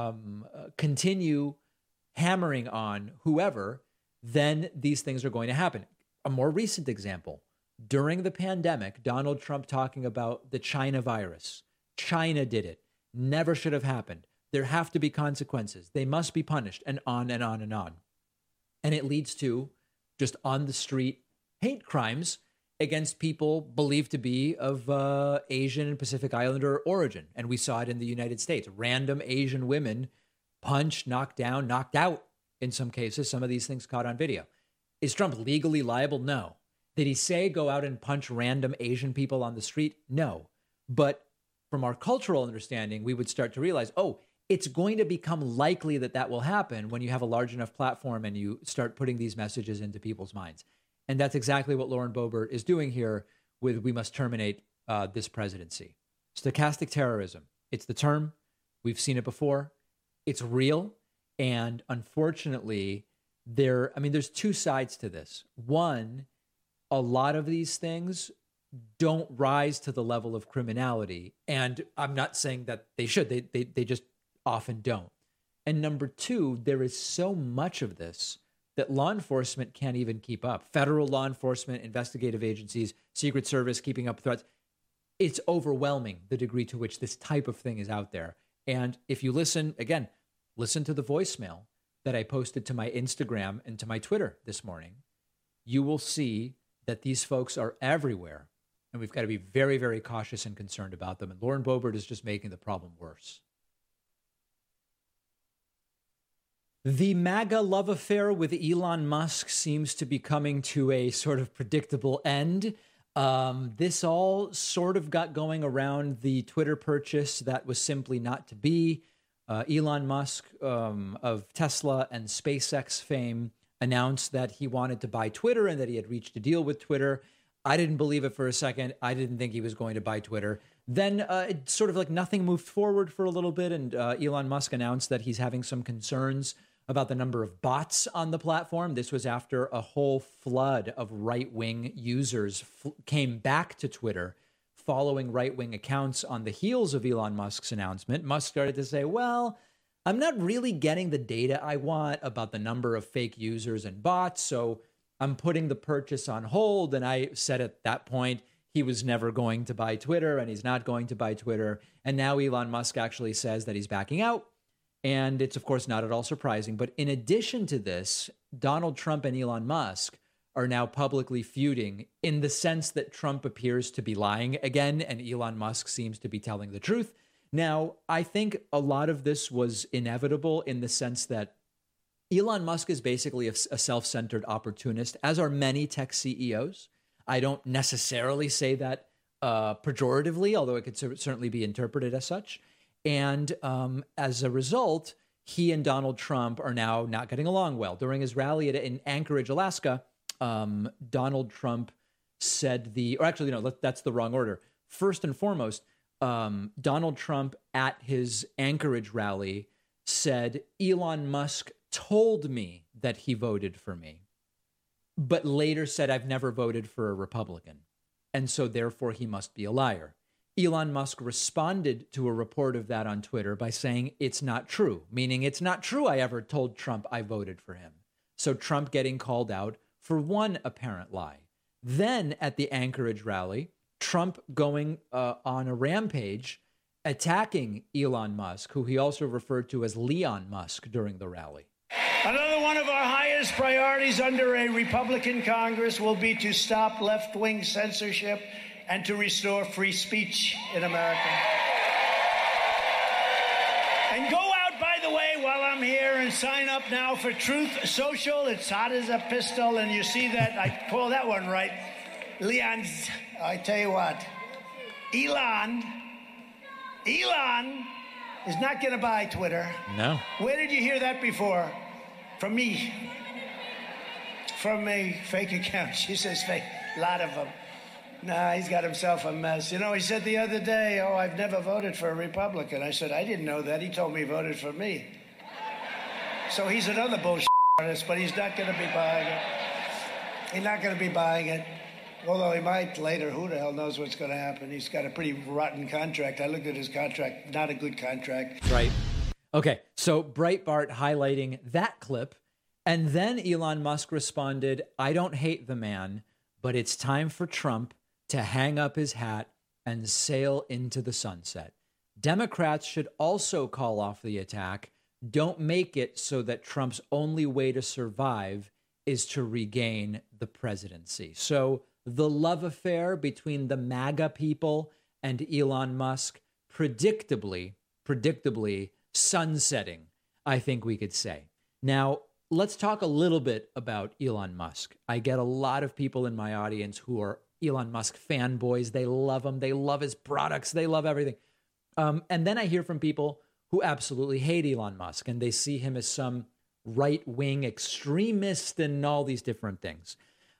continue hammering on whoever, then these things are going to happen. A more recent example, during the pandemic, Donald Trump talking about the China virus. China did it. Never should have happened. There have to be consequences. They must be punished, and on and on and on. And it leads to just on the street hate crimes against people believed to be of Asian and Pacific Islander origin. And we saw it in the United States. Random Asian women punched, knocked down, knocked out in some cases. Some of these things caught on video. Is Trump legally liable? No. Did he say go out and punch random Asian people on the street? No. But from our cultural understanding, we would start to realize, oh, it's going to become likely that that will happen when you have a large enough platform and you start putting these messages into people's minds. And that's exactly what Lauren Boebert is doing here with we must terminate this presidency. Stochastic terrorism. It's the term. We've seen it before. It's real. And unfortunately, there's two sides to this. One, a lot of these things don't rise to the level of criminality. And I'm not saying that they should. They just often don't. And number two, there is so much of this that law enforcement can't even keep up. Federal law enforcement, investigative agencies, Secret Service keeping up threats. It's overwhelming the degree to which this type of thing is out there. And if you listen to the voicemail that I posted to my Instagram and to my Twitter this morning, you will see that these folks are everywhere. And we've got to be very, very cautious and concerned about them. And Lauren Boebert is just making the problem worse. The MAGA love affair with Elon Musk seems to be coming to a sort of predictable end. This all sort of got going around the Twitter purchase that was simply not to be. Elon Musk of Tesla and SpaceX fame announced that he wanted to buy Twitter and that he had reached a deal with Twitter. I didn't believe it for a second. I didn't think he was going to buy Twitter. Then it sort of like nothing moved forward for a little bit, and Elon Musk announced that he's having some concerns about the number of bots on the platform. This was after a whole flood of right-wing users came back to Twitter following right-wing accounts on the heels of Elon Musk's announcement. Musk started to say, well, I'm not really getting the data I want about the number of fake users and bots, so I'm putting the purchase on hold. And I said at that point, he was never going to buy Twitter, and he's not going to buy Twitter. And now Elon Musk actually says that he's backing out. And it's, of course, not at all surprising. But in addition to this, Donald Trump and Elon Musk are now publicly feuding in the sense that Trump appears to be lying again and Elon Musk seems to be telling the truth. Now, I think a lot of this was inevitable in the sense that Elon Musk is basically a self-centered opportunist, as are many tech CEOs. I don't necessarily say that pejoratively, although it could certainly be interpreted as such. And as a result, he and Donald Trump are now not getting along well. During his rally in Anchorage, Alaska, Donald Trump said that's the wrong order. First and foremost, Donald Trump at his Anchorage rally said, Elon Musk told me that he voted for me, but later said, I've never voted for a Republican. And so therefore he must be a liar. Elon Musk responded to a report of that on Twitter by saying it's not true, meaning it's not true I ever told Trump I voted for him. So Trump getting called out for one apparent lie. Then at the Anchorage rally, Trump going on a rampage, attacking Elon Musk, who he also referred to as Leon Musk during the rally. Another one of our highest priorities under a Republican Congress will be to stop left-wing censorship and to restore free speech in America. And go out, by the way, while I'm here and sign up now for Truth Social. It's hot as a pistol, and you see that. I call that one right. Leon's, I tell you what, Elon is not going to buy Twitter. No. Where did you hear that before? From me. From a fake account. She says fake. A lot of them. Nah, he's got himself a mess. You know, he said the other day, I've never voted for a Republican. I said, I didn't know that. He told me he voted for me. So he's another bullshit artist, but he's not going to be buying it. He's not going to be buying it. Although he might later. Who the hell knows what's going to happen? He's got a pretty rotten contract. I looked at his contract. Not a good contract. Right. Okay. So Breitbart highlighting that clip. And then Elon Musk responded, I don't hate the man, but it's time for Trump to hang up his hat and sail into the sunset. Democrats should also call off the attack. Don't make it so that Trump's only way to survive is to regain the presidency. So the love affair between the MAGA people and Elon Musk predictably sunsetting, I think we could say. Now, let's talk a little bit about Elon Musk. I get a lot of people in my audience who are Elon Musk fanboys. They love him. They love his products. They love everything. And then I hear from people who absolutely hate Elon Musk, and they see him as some right-wing extremist and all these different things.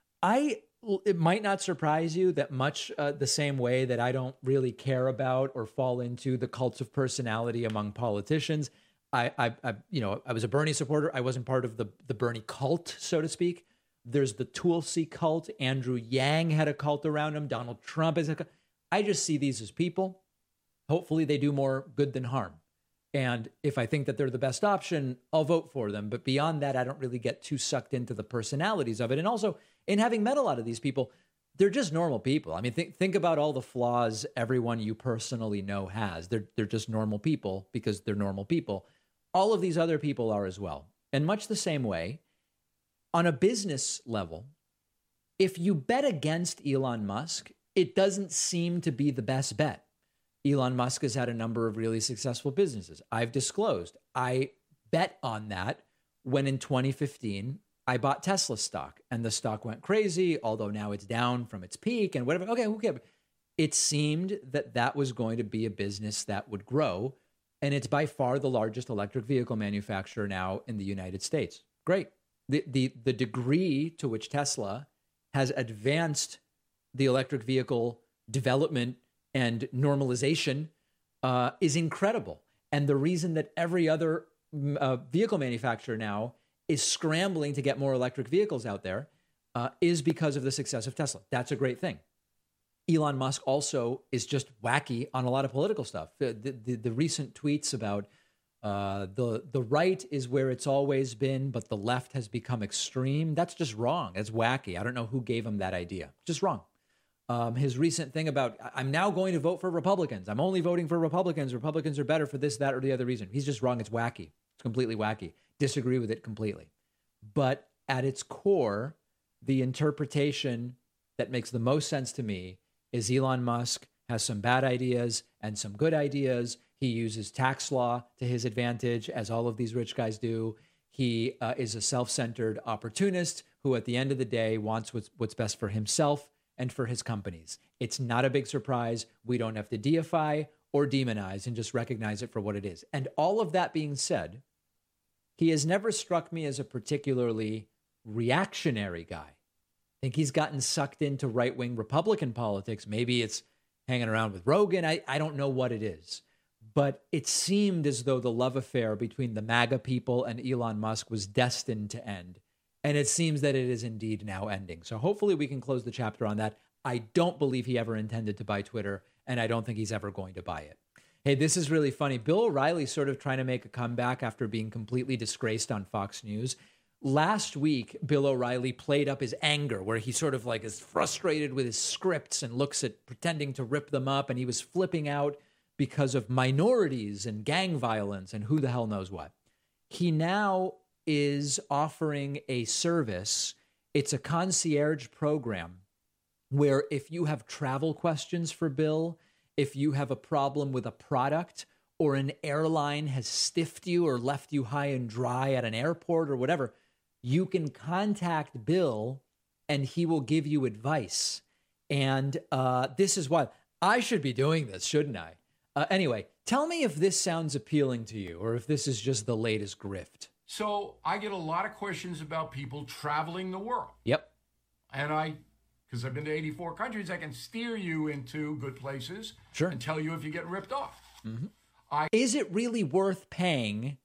It might not surprise you that much the same way that I don't really care about or fall into the cults of personality among politicians. I was a Bernie supporter. I wasn't part of the Bernie cult, so to speak. There's the Tulsi cult. Andrew Yang had a cult around him. Donald Trump is a cult. I just see these as people. Hopefully they do more good than harm. And if I think that they're the best option, I'll vote for them. But beyond that, I don't really get too sucked into the personalities of it. And also, in having met a lot of these people, they're just normal people. I mean, think about all the flaws everyone you personally know has. They're just normal people because they're normal people. All of these other people are as well. And much the same way, on a business level, if you bet against Elon Musk, it doesn't seem to be the best bet. Elon Musk has had a number of really successful businesses. I've disclosed. I bet on that when in 2015, I bought Tesla stock and the stock went crazy, although now it's down from its peak and whatever. Okay, who cares? It seemed that was going to be a business that would grow. And it's by far the largest electric vehicle manufacturer now in the United States. Great. The degree to which Tesla has advanced the electric vehicle development and normalization is incredible. And the reason that every other vehicle manufacturer now is scrambling to get more electric vehicles out there is because of the success of Tesla. That's a great thing. Elon Musk also is just wacky on a lot of political stuff. The recent tweets about the right is where it's always been, but the left has become extreme. That's just wrong. That's wacky. I don't know who gave him that idea. Just wrong. His recent thing about, I'm now going to vote for Republicans. I'm only voting for Republicans. Republicans are better for this, that, or the other reason. He's just wrong. It's wacky. It's completely wacky. Disagree with it completely. But at its core, the interpretation that makes the most sense to me is Elon Musk has some bad ideas and some good ideas. He uses tax law to his advantage, as all of these rich guys do. He is a self-centered opportunist who, at the end of the day, wants what's best for himself and for his companies. It's not a big surprise. We don't have to deify or demonize and just recognize it for what it is. And all of that being said, he has never struck me as a particularly reactionary guy. I think he's gotten sucked into right-wing Republican politics. Maybe it's hanging around with Rogan. I don't know what it is. But it seemed as though the love affair between the MAGA people and Elon Musk was destined to end. And it seems that it is indeed now ending. So hopefully we can close the chapter on that. I don't believe he ever intended to buy Twitter, and I don't think he's ever going to buy it. Hey, this is really funny. Bill O'Reilly sort of trying to make a comeback after being completely disgraced on Fox News. Last week, Bill O'Reilly played up his anger, where he sort of like is frustrated with his scripts and looks at pretending to rip them up. And he was flipping out because of minorities and gang violence and who the hell knows what. He now is offering a service. It's a concierge program where if you have travel questions for Bill, if you have a problem with a product or an airline has stiffed you or left you high and dry at an airport or whatever, you can contact Bill and he will give you advice. And this is why I should be doing this, shouldn't I? Anyway, tell me if this sounds appealing to you or if this is just the latest grift. So I get a lot of questions about people traveling the world. Yep. And because I've been to 84 countries, I can steer you into good places. Sure. And tell you if you get ripped off. Mm-hmm. Is it really worth paying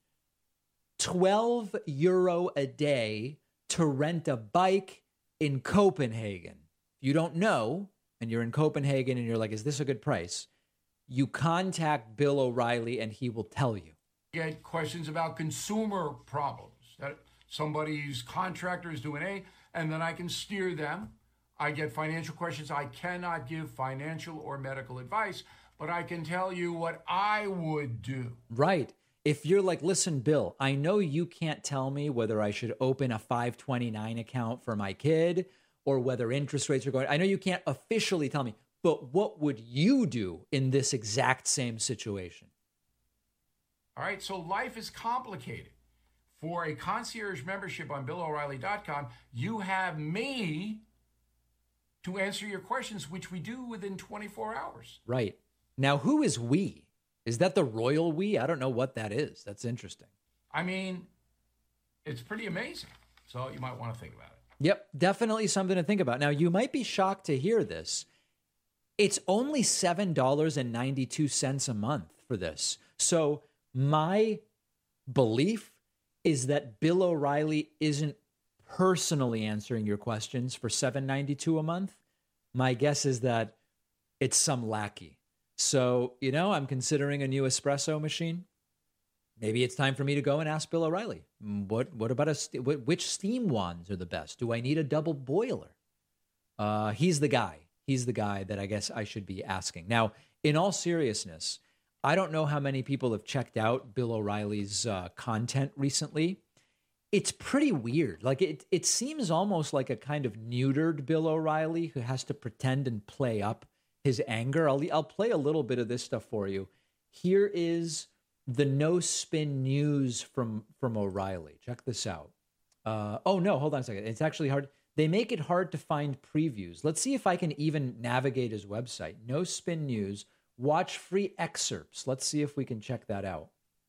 €12 a day to rent a bike in Copenhagen? If you don't know, and you're in Copenhagen and you're like, is this a good price? You contact Bill O'Reilly and he will tell you. Get questions about consumer problems that somebody's contractor is doing and then I can steer them. I get financial questions. I cannot give financial or medical advice, but I can tell you what I would do. Right. If you're like, listen, Bill, I know you can't tell me whether I should open a 529 account for my kid or whether interest rates are going. I know you can't officially tell me, but what would you do in this exact same situation? All right. So life is complicated. For a concierge membership on BillO'Reilly.com, you have me to answer your questions, which we do within 24 hours. Right. Now, who is we? Is that the royal we? I don't know what that is. That's interesting. I mean, it's pretty amazing. So you might want to think about it. Yep, definitely something to think about. Now, you might be shocked to hear this. It's only $7.92 a month for this. So my belief is that Bill O'Reilly isn't personally answering your questions for $7.92 a month. My guess is that it's some lackey. So, I'm considering a new espresso machine. Maybe it's time for me to go and ask Bill O'Reilly. What about which steam wands are the best? Do I need a double boiler? He's the guy. He's the guy that I guess I should be asking. Now, in all seriousness, I don't know how many people have checked out Bill O'Reilly's content recently. It's pretty weird. Like it seems almost like a kind of neutered Bill O'Reilly who has to pretend and play up his anger. I'll play a little bit of this stuff for you. Here is the No Spin News from O'Reilly. Check this out. Oh, no, hold on a second. It's actually hard. They make it hard to find previews. Let's see if I can even navigate his website. No Spin News. Watch free excerpts. Let's see if we can check that out.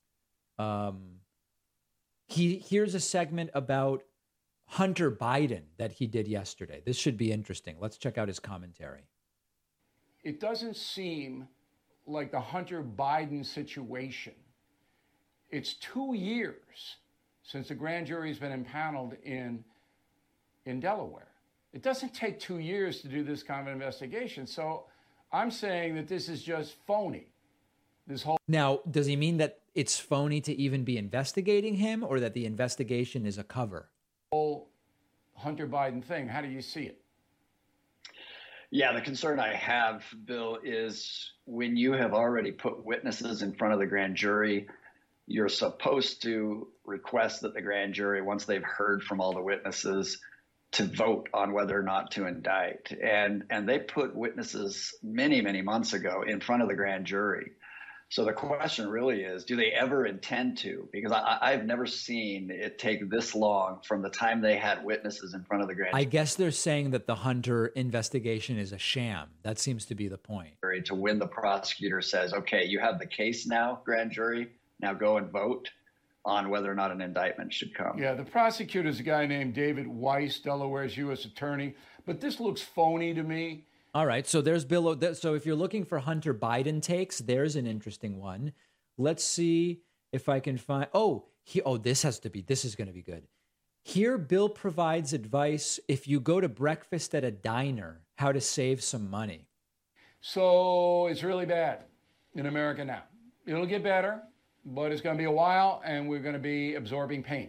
Here's a segment about Hunter Biden that he did yesterday. This should be interesting. Let's check out his commentary. It doesn't seem like the Hunter Biden situation. It's 2 years since the grand jury has been impaneled in Delaware. It doesn't take 2 years to do this kind of investigation. So I'm saying that this is just phony. Now, does he mean that it's phony to even be investigating him or that the investigation is a cover? Whole Hunter Biden thing, how do you see it? Yeah, the concern I have, Bill, is when you have already put witnesses in front of the grand jury, you're supposed to request that the grand jury, once they've heard from all the witnesses, to vote on whether or not to indict. And they put witnesses many, many months ago in front of the grand jury. So the question really is, do they ever intend to? Because I've never seen it take this long from the time they had witnesses in front of the grand jury. I guess they're saying that the Hunter investigation is a sham. That seems to be the point. To when the prosecutor says, okay, you have the case now, grand jury, now go and vote on whether or not an indictment should come. Yeah, the prosecutor is a guy named David Weiss, Delaware's U.S. attorney. But this looks phony to me. All right, so there's Bill. So if you're looking for Hunter Biden takes, there's an interesting one. Let's see if I can find. This is going to be good. Here, Bill provides advice if you go to breakfast at a diner, how to save some money. So it's really bad in America now. It'll get better, but it's going to be a while, and we're going to be absorbing pain.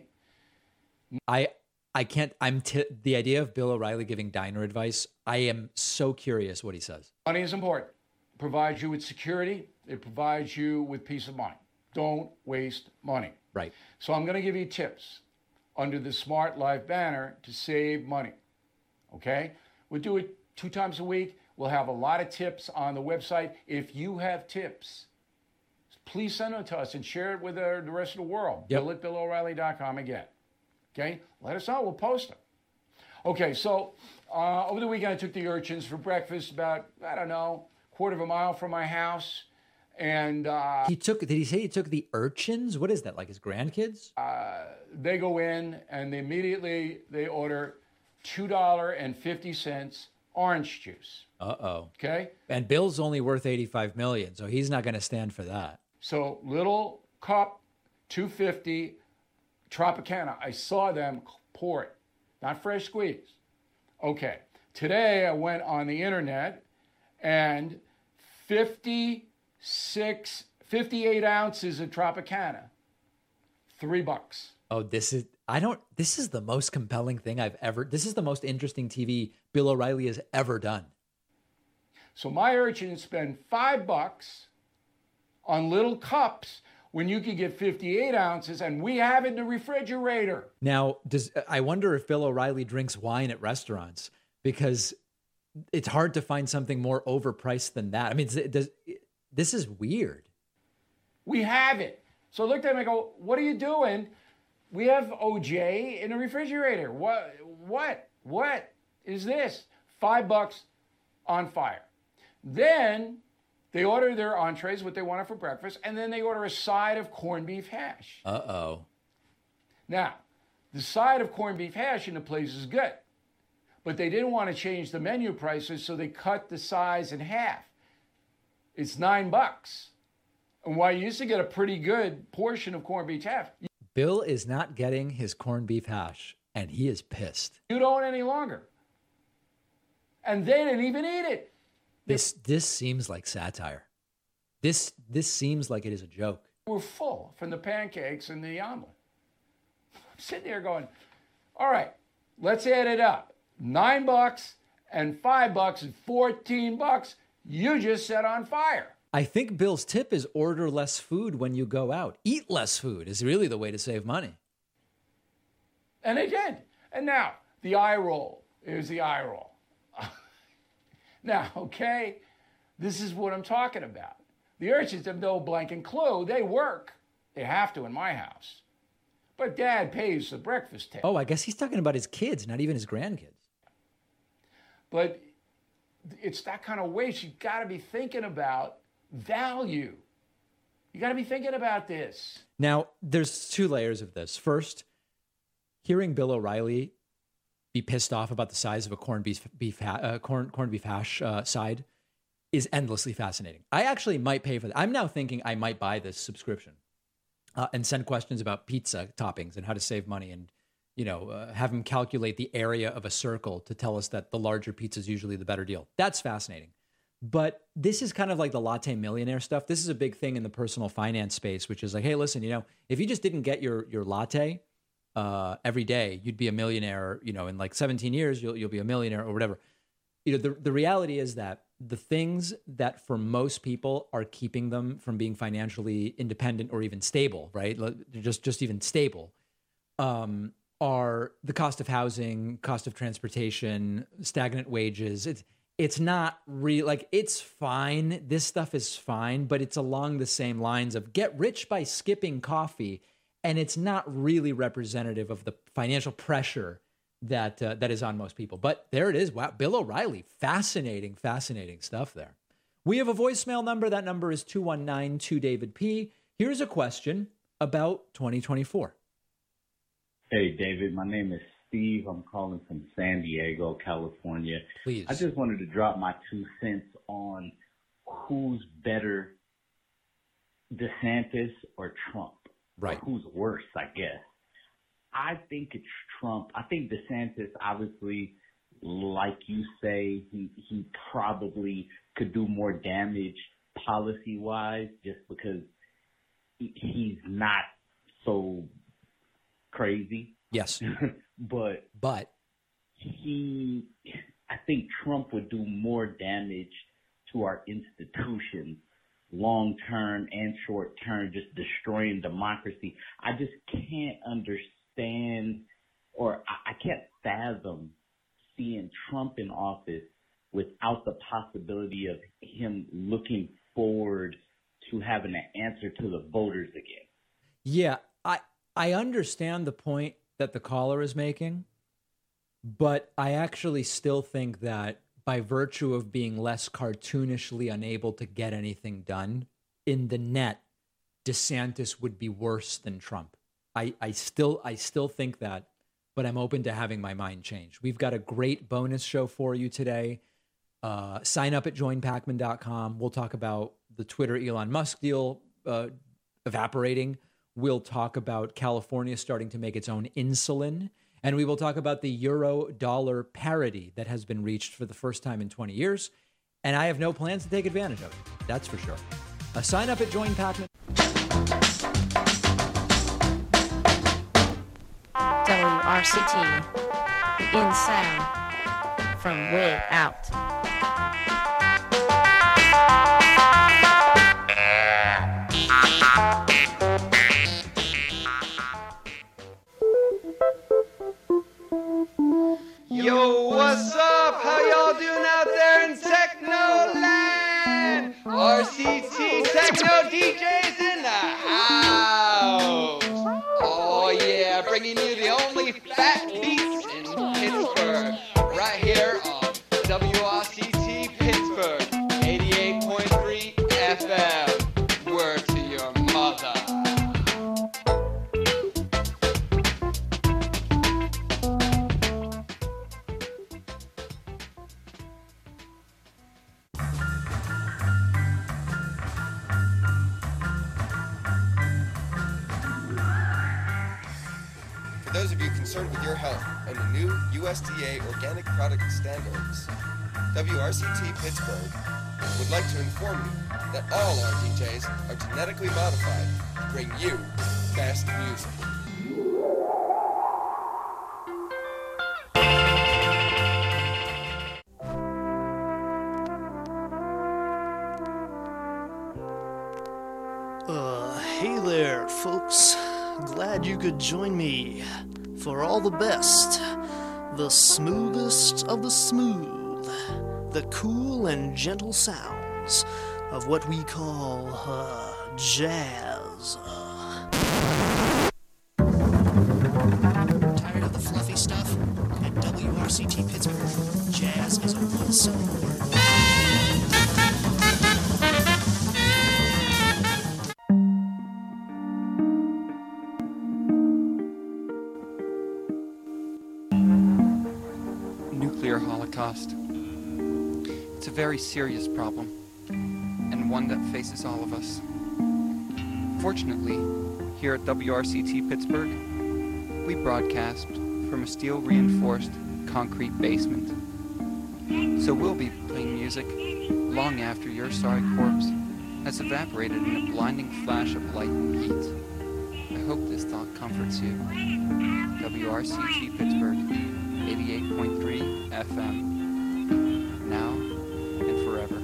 I can't. The idea of Bill O'Reilly giving diner advice, I am so curious what he says. Money is important. It provides you with security. It provides you with peace of mind. Don't waste money. Right. So I'm going to give you tips under the Smart Life banner to save money. Okay? We'll do it 2 times a week. We'll have a lot of tips on the website. If you have tips, please send them to us and share it with the rest of the world. Yep. Bill@BillO'Reilly.com again. Okay? Let us know. We'll post them. Okay, so over the weekend I took the urchins for breakfast about, I don't know, quarter of a mile from my house. And did he say he took the urchins? What is that, like his grandkids? They go in and they order $2.50 orange juice. Uh-oh. Okay? And Bill's only worth $85 million, so he's not going to stand for that. So little cup, $2.50, Tropicana. I saw them pour it, not fresh squeeze. Okay. Today I went on the internet and 58 ounces of Tropicana, $3. Oh, this is the most compelling thing this is the most interesting TV Bill O'Reilly has ever done. So my urchins spend $5 on little cups when you could get 58 ounces, and we have it in the refrigerator. Now, I wonder if Bill O'Reilly drinks wine at restaurants, because it's hard to find something more overpriced than that. I mean, this is weird. We have it. So I looked at him and I go, what are you doing? We have OJ in the refrigerator. What is this? $5 on fire. Then they order their entrees, what they wanted for breakfast, and then they order a side of corned beef hash. Uh-oh. Now, the side of corned beef hash in the place is good, but they didn't want to change the menu prices, so they cut the size in half. It's $9. And while you used to get a pretty good portion of corned beef hash, Bill is not getting his corned beef hash, and he is pissed. You don't any longer. And they didn't even eat it. This seems like satire. This seems like it is a joke. We're full from the pancakes and the omelet. I'm sitting there going, all right, let's add it up. $9 and $5 is $14. You just set on fire. I think Bill's tip is order less food when you go out. Eat less food is really the way to save money. And they did. And now, the eye roll is the eye roll. Now, okay, this is what I'm talking about. The urchins have no blanking clue. They work. They have to in my house. But Dad pays the breakfast tab. Oh, I guess he's talking about his kids, not even his grandkids. But it's that kind of waste. You've got to be thinking about value. You got to be thinking about this. Now, there's 2 layers of this. First, hearing Bill O'Reilly be pissed off about the size of a corned beef hash side is endlessly fascinating. I actually might pay for that. I'm now thinking I might buy this subscription and send questions about pizza toppings and how to save money, and have him calculate the area of a circle to tell us that the larger pizza is usually the better deal. That's fascinating. But this is kind of like the latte millionaire stuff. This is a big thing in the personal finance space, which is like, hey, listen, if you just didn't get your latte every day, you'd be a millionaire. In like 17 years, you'll be a millionaire or whatever. The reality is that the things that for most people are keeping them from being financially independent or even stable, right? Just even stable, are the cost of housing, cost of transportation, stagnant wages. It's not real. Like, it's fine. This stuff is fine, but it's along the same lines of get rich by skipping coffee. And it's not really representative of the financial pressure that is on most people. But there it is. Wow. Bill O'Reilly. Fascinating stuff there. We have a voicemail number. That number is 219-2DavidP. Here's a question about 2024. Hey, David. My name is Steve. I'm calling from San Diego, California. Please. I just wanted to drop my 2 cents on who's better, DeSantis or Trump. Right. Or who's worse, I guess. I think it's Trump. I think DeSantis, obviously, like you say, he probably could do more damage policy-wise just because he's not so crazy. Yes. But I think Trump would do more damage to our institutions, long-term and short-term, just destroying democracy. I just can't understand, or I can't fathom seeing Trump in office without the possibility of him looking forward to having an answer to the voters again. Yeah, I understand the point that the caller is making, but I actually still think that by virtue of being less cartoonishly unable to get anything done, in the net, DeSantis would be worse than Trump. I still think that, but I'm open to having my mind changed. We've got a great bonus show for you today. Sign up at joinpacman.com. We'll talk about the Twitter Elon Musk deal evaporating. We'll talk about California starting to make its own insulin. And we will talk about the euro-dollar parity that has been reached for the first time in 20 years. And I have no plans to take advantage of it. That's for sure. Sign up at Join Pacman. WRCT, in sound, from way out. Yo, what's up? How y'all doing out there in Technoland? RCT Techno DJs in the house. Oh yeah, bringing you the only fat beats in Pittsburgh. Right here on WRCT Pittsburgh, 88.3 FM. Word to your mother. For those of you concerned with your health and the new USDA organic product standards, WRCT Pittsburgh would like to inform you that all our DJs are genetically modified to bring you best music. Hey there, folks. Glad you could join me for all the best, the smoothest of the smooth, the cool and gentle sounds of what we call jazz. Tired of the fluffy stuff? At WRCT Pittsburgh, jazz is a one-syllable word. Nuclear holocaust. It's a very serious problem, and one that faces all of us. Fortunately, here at WRCT Pittsburgh, we broadcast from a steel-reinforced concrete basement. So we'll be playing music long after your sorry corpse has evaporated in a blinding flash of light and heat. I hope this thought comforts you. WRCT Pittsburgh, 88.3 FM, now and forever.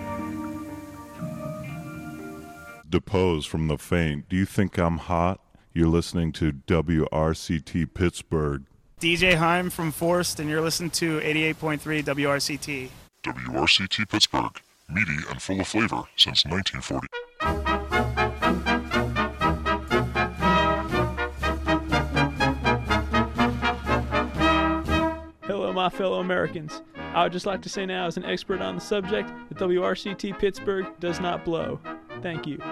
Depose from the faint. Do you think I'm hot? You're listening to WRCT Pittsburgh. DJ Heim from Forst, and you're listening to 88.3 WRCT. WRCT Pittsburgh, meaty and full of flavor since 1940. Hello, my fellow Americans. I would just like to say now, as an expert on the subject, that WRCT Pittsburgh does not blow. Thank you.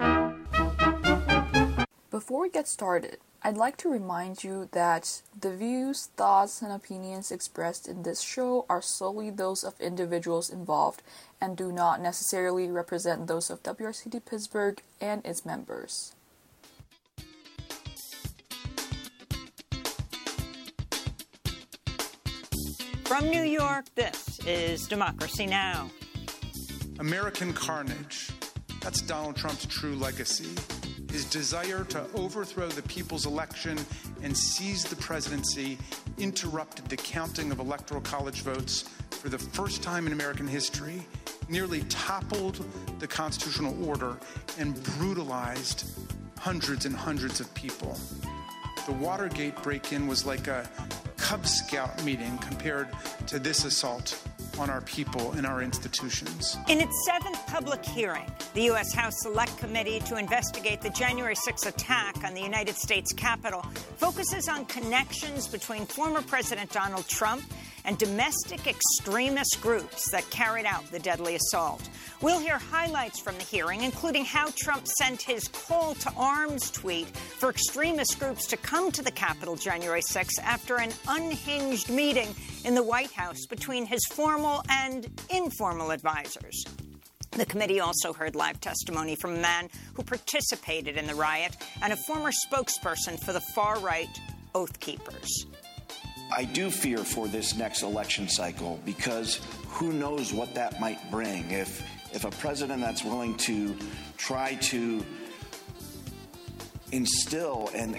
Before we get started, I'd like to remind you that the views, thoughts, and opinions expressed in this show are solely those of individuals involved and do not necessarily represent those of WRCT Pittsburgh and its members. From New York, this is Democracy Now! American carnage. That's Donald Trump's true legacy. His desire to overthrow the people's election and seize the presidency interrupted the counting of electoral college votes for the first time in American history, nearly toppled the constitutional order, and brutalized hundreds and hundreds of people. The Watergate break-in was like a Cub Scout meeting compared to this assault on our people and our institutions. In its seventh public hearing, the U.S. House Select Committee to investigate the January 6th attack on the United States Capitol focuses on connections between former President Donald Trump and domestic extremist groups that carried out the deadly assault. We'll hear highlights from the hearing, including how Trump sent his call to arms tweet for extremist groups to come to the Capitol January 6th after an unhinged meeting in the White House between his formal and informal advisors. The committee also heard live testimony from a man who participated in the riot and a former spokesperson for the far-right Oath Keepers. I do fear for this next election cycle because who knows what that might bring. If a president that's willing to try to instill and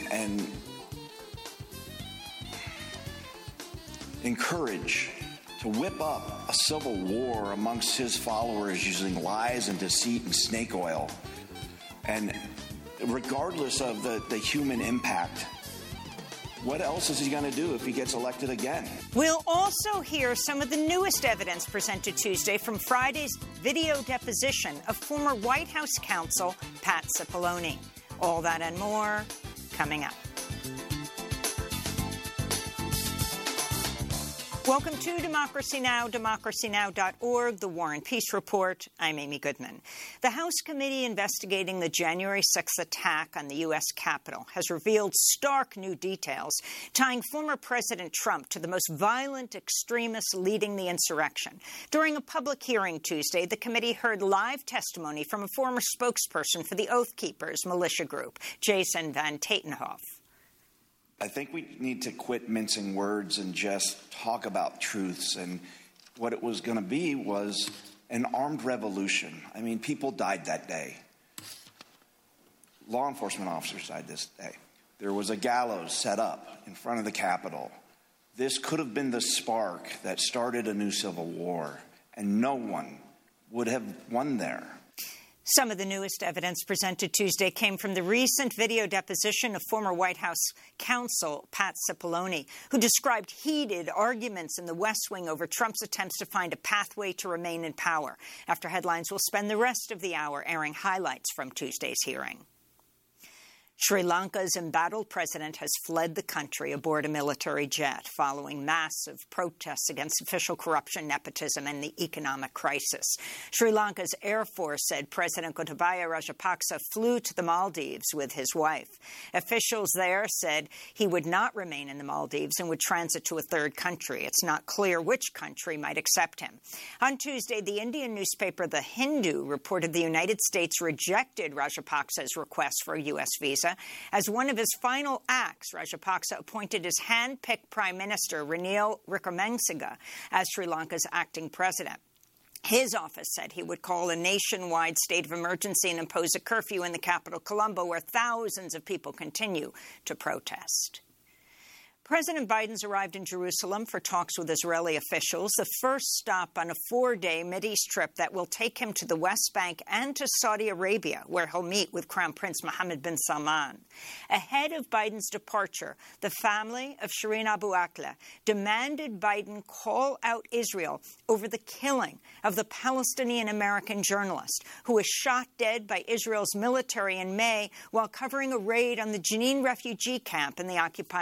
encourage to whip up a civil war amongst his followers using lies and deceit and snake oil, and regardless of the human impact, what else is he going to do if he gets elected again? We'll also hear some of the newest evidence presented Tuesday from Friday's video deposition of former White House counsel Pat Cipollone. All that and more coming up. Welcome to Democracy Now!, democracynow.org, The War and Peace Report. I'm Amy Goodman. The House committee investigating the January 6th attack on the U.S. Capitol has revealed stark new details tying former President Trump to the most violent extremists leading the insurrection. During a public hearing Tuesday, the committee heard live testimony from a former spokesperson for the Oath Keepers militia group, Jason Van Tatenhoff. I think we need to quit mincing words and just talk about truths. And what it was going to be was an armed revolution. I mean, people died that day. Law enforcement officers died this day. There was a gallows set up in front of the Capitol. This could have been the spark that started a new civil war, and no one would have won there. Some of the newest evidence presented Tuesday came from the recent video deposition of former White House counsel Pat Cipollone, who described heated arguments in the West Wing over Trump's attempts to find a pathway to remain in power. After headlines, we'll spend the rest of the hour airing highlights from Tuesday's hearing. Sri Lanka's embattled president has fled the country aboard a military jet following massive protests against official corruption, nepotism, and the economic crisis. Sri Lanka's Air Force said President Gotabaya Rajapaksa flew to the Maldives with his wife. Officials there said he would not remain in the Maldives and would transit to a third country. It's not clear which country might accept him. On Tuesday, the Indian newspaper The Hindu reported the United States rejected Rajapaksa's request for a U.S. visa. As one of his final acts, Rajapaksa appointed his hand-picked Prime Minister, Ranil Wickremesinghe, as Sri Lanka's acting president. His office said he would call a nationwide state of emergency and impose a curfew in the capital, Colombo, where thousands of people continue to protest. President Biden's arrived in Jerusalem for talks with Israeli officials, the first stop on a 4-day Mideast trip that will take him to the West Bank and to Saudi Arabia, where he'll meet with Crown Prince Mohammed bin Salman. Ahead of Biden's departure, the family of Shireen Abu Akleh demanded Biden call out Israel over the killing of the Palestinian-American journalist who was shot dead by Israel's military in May while covering a raid on the Jenin refugee camp in the occupied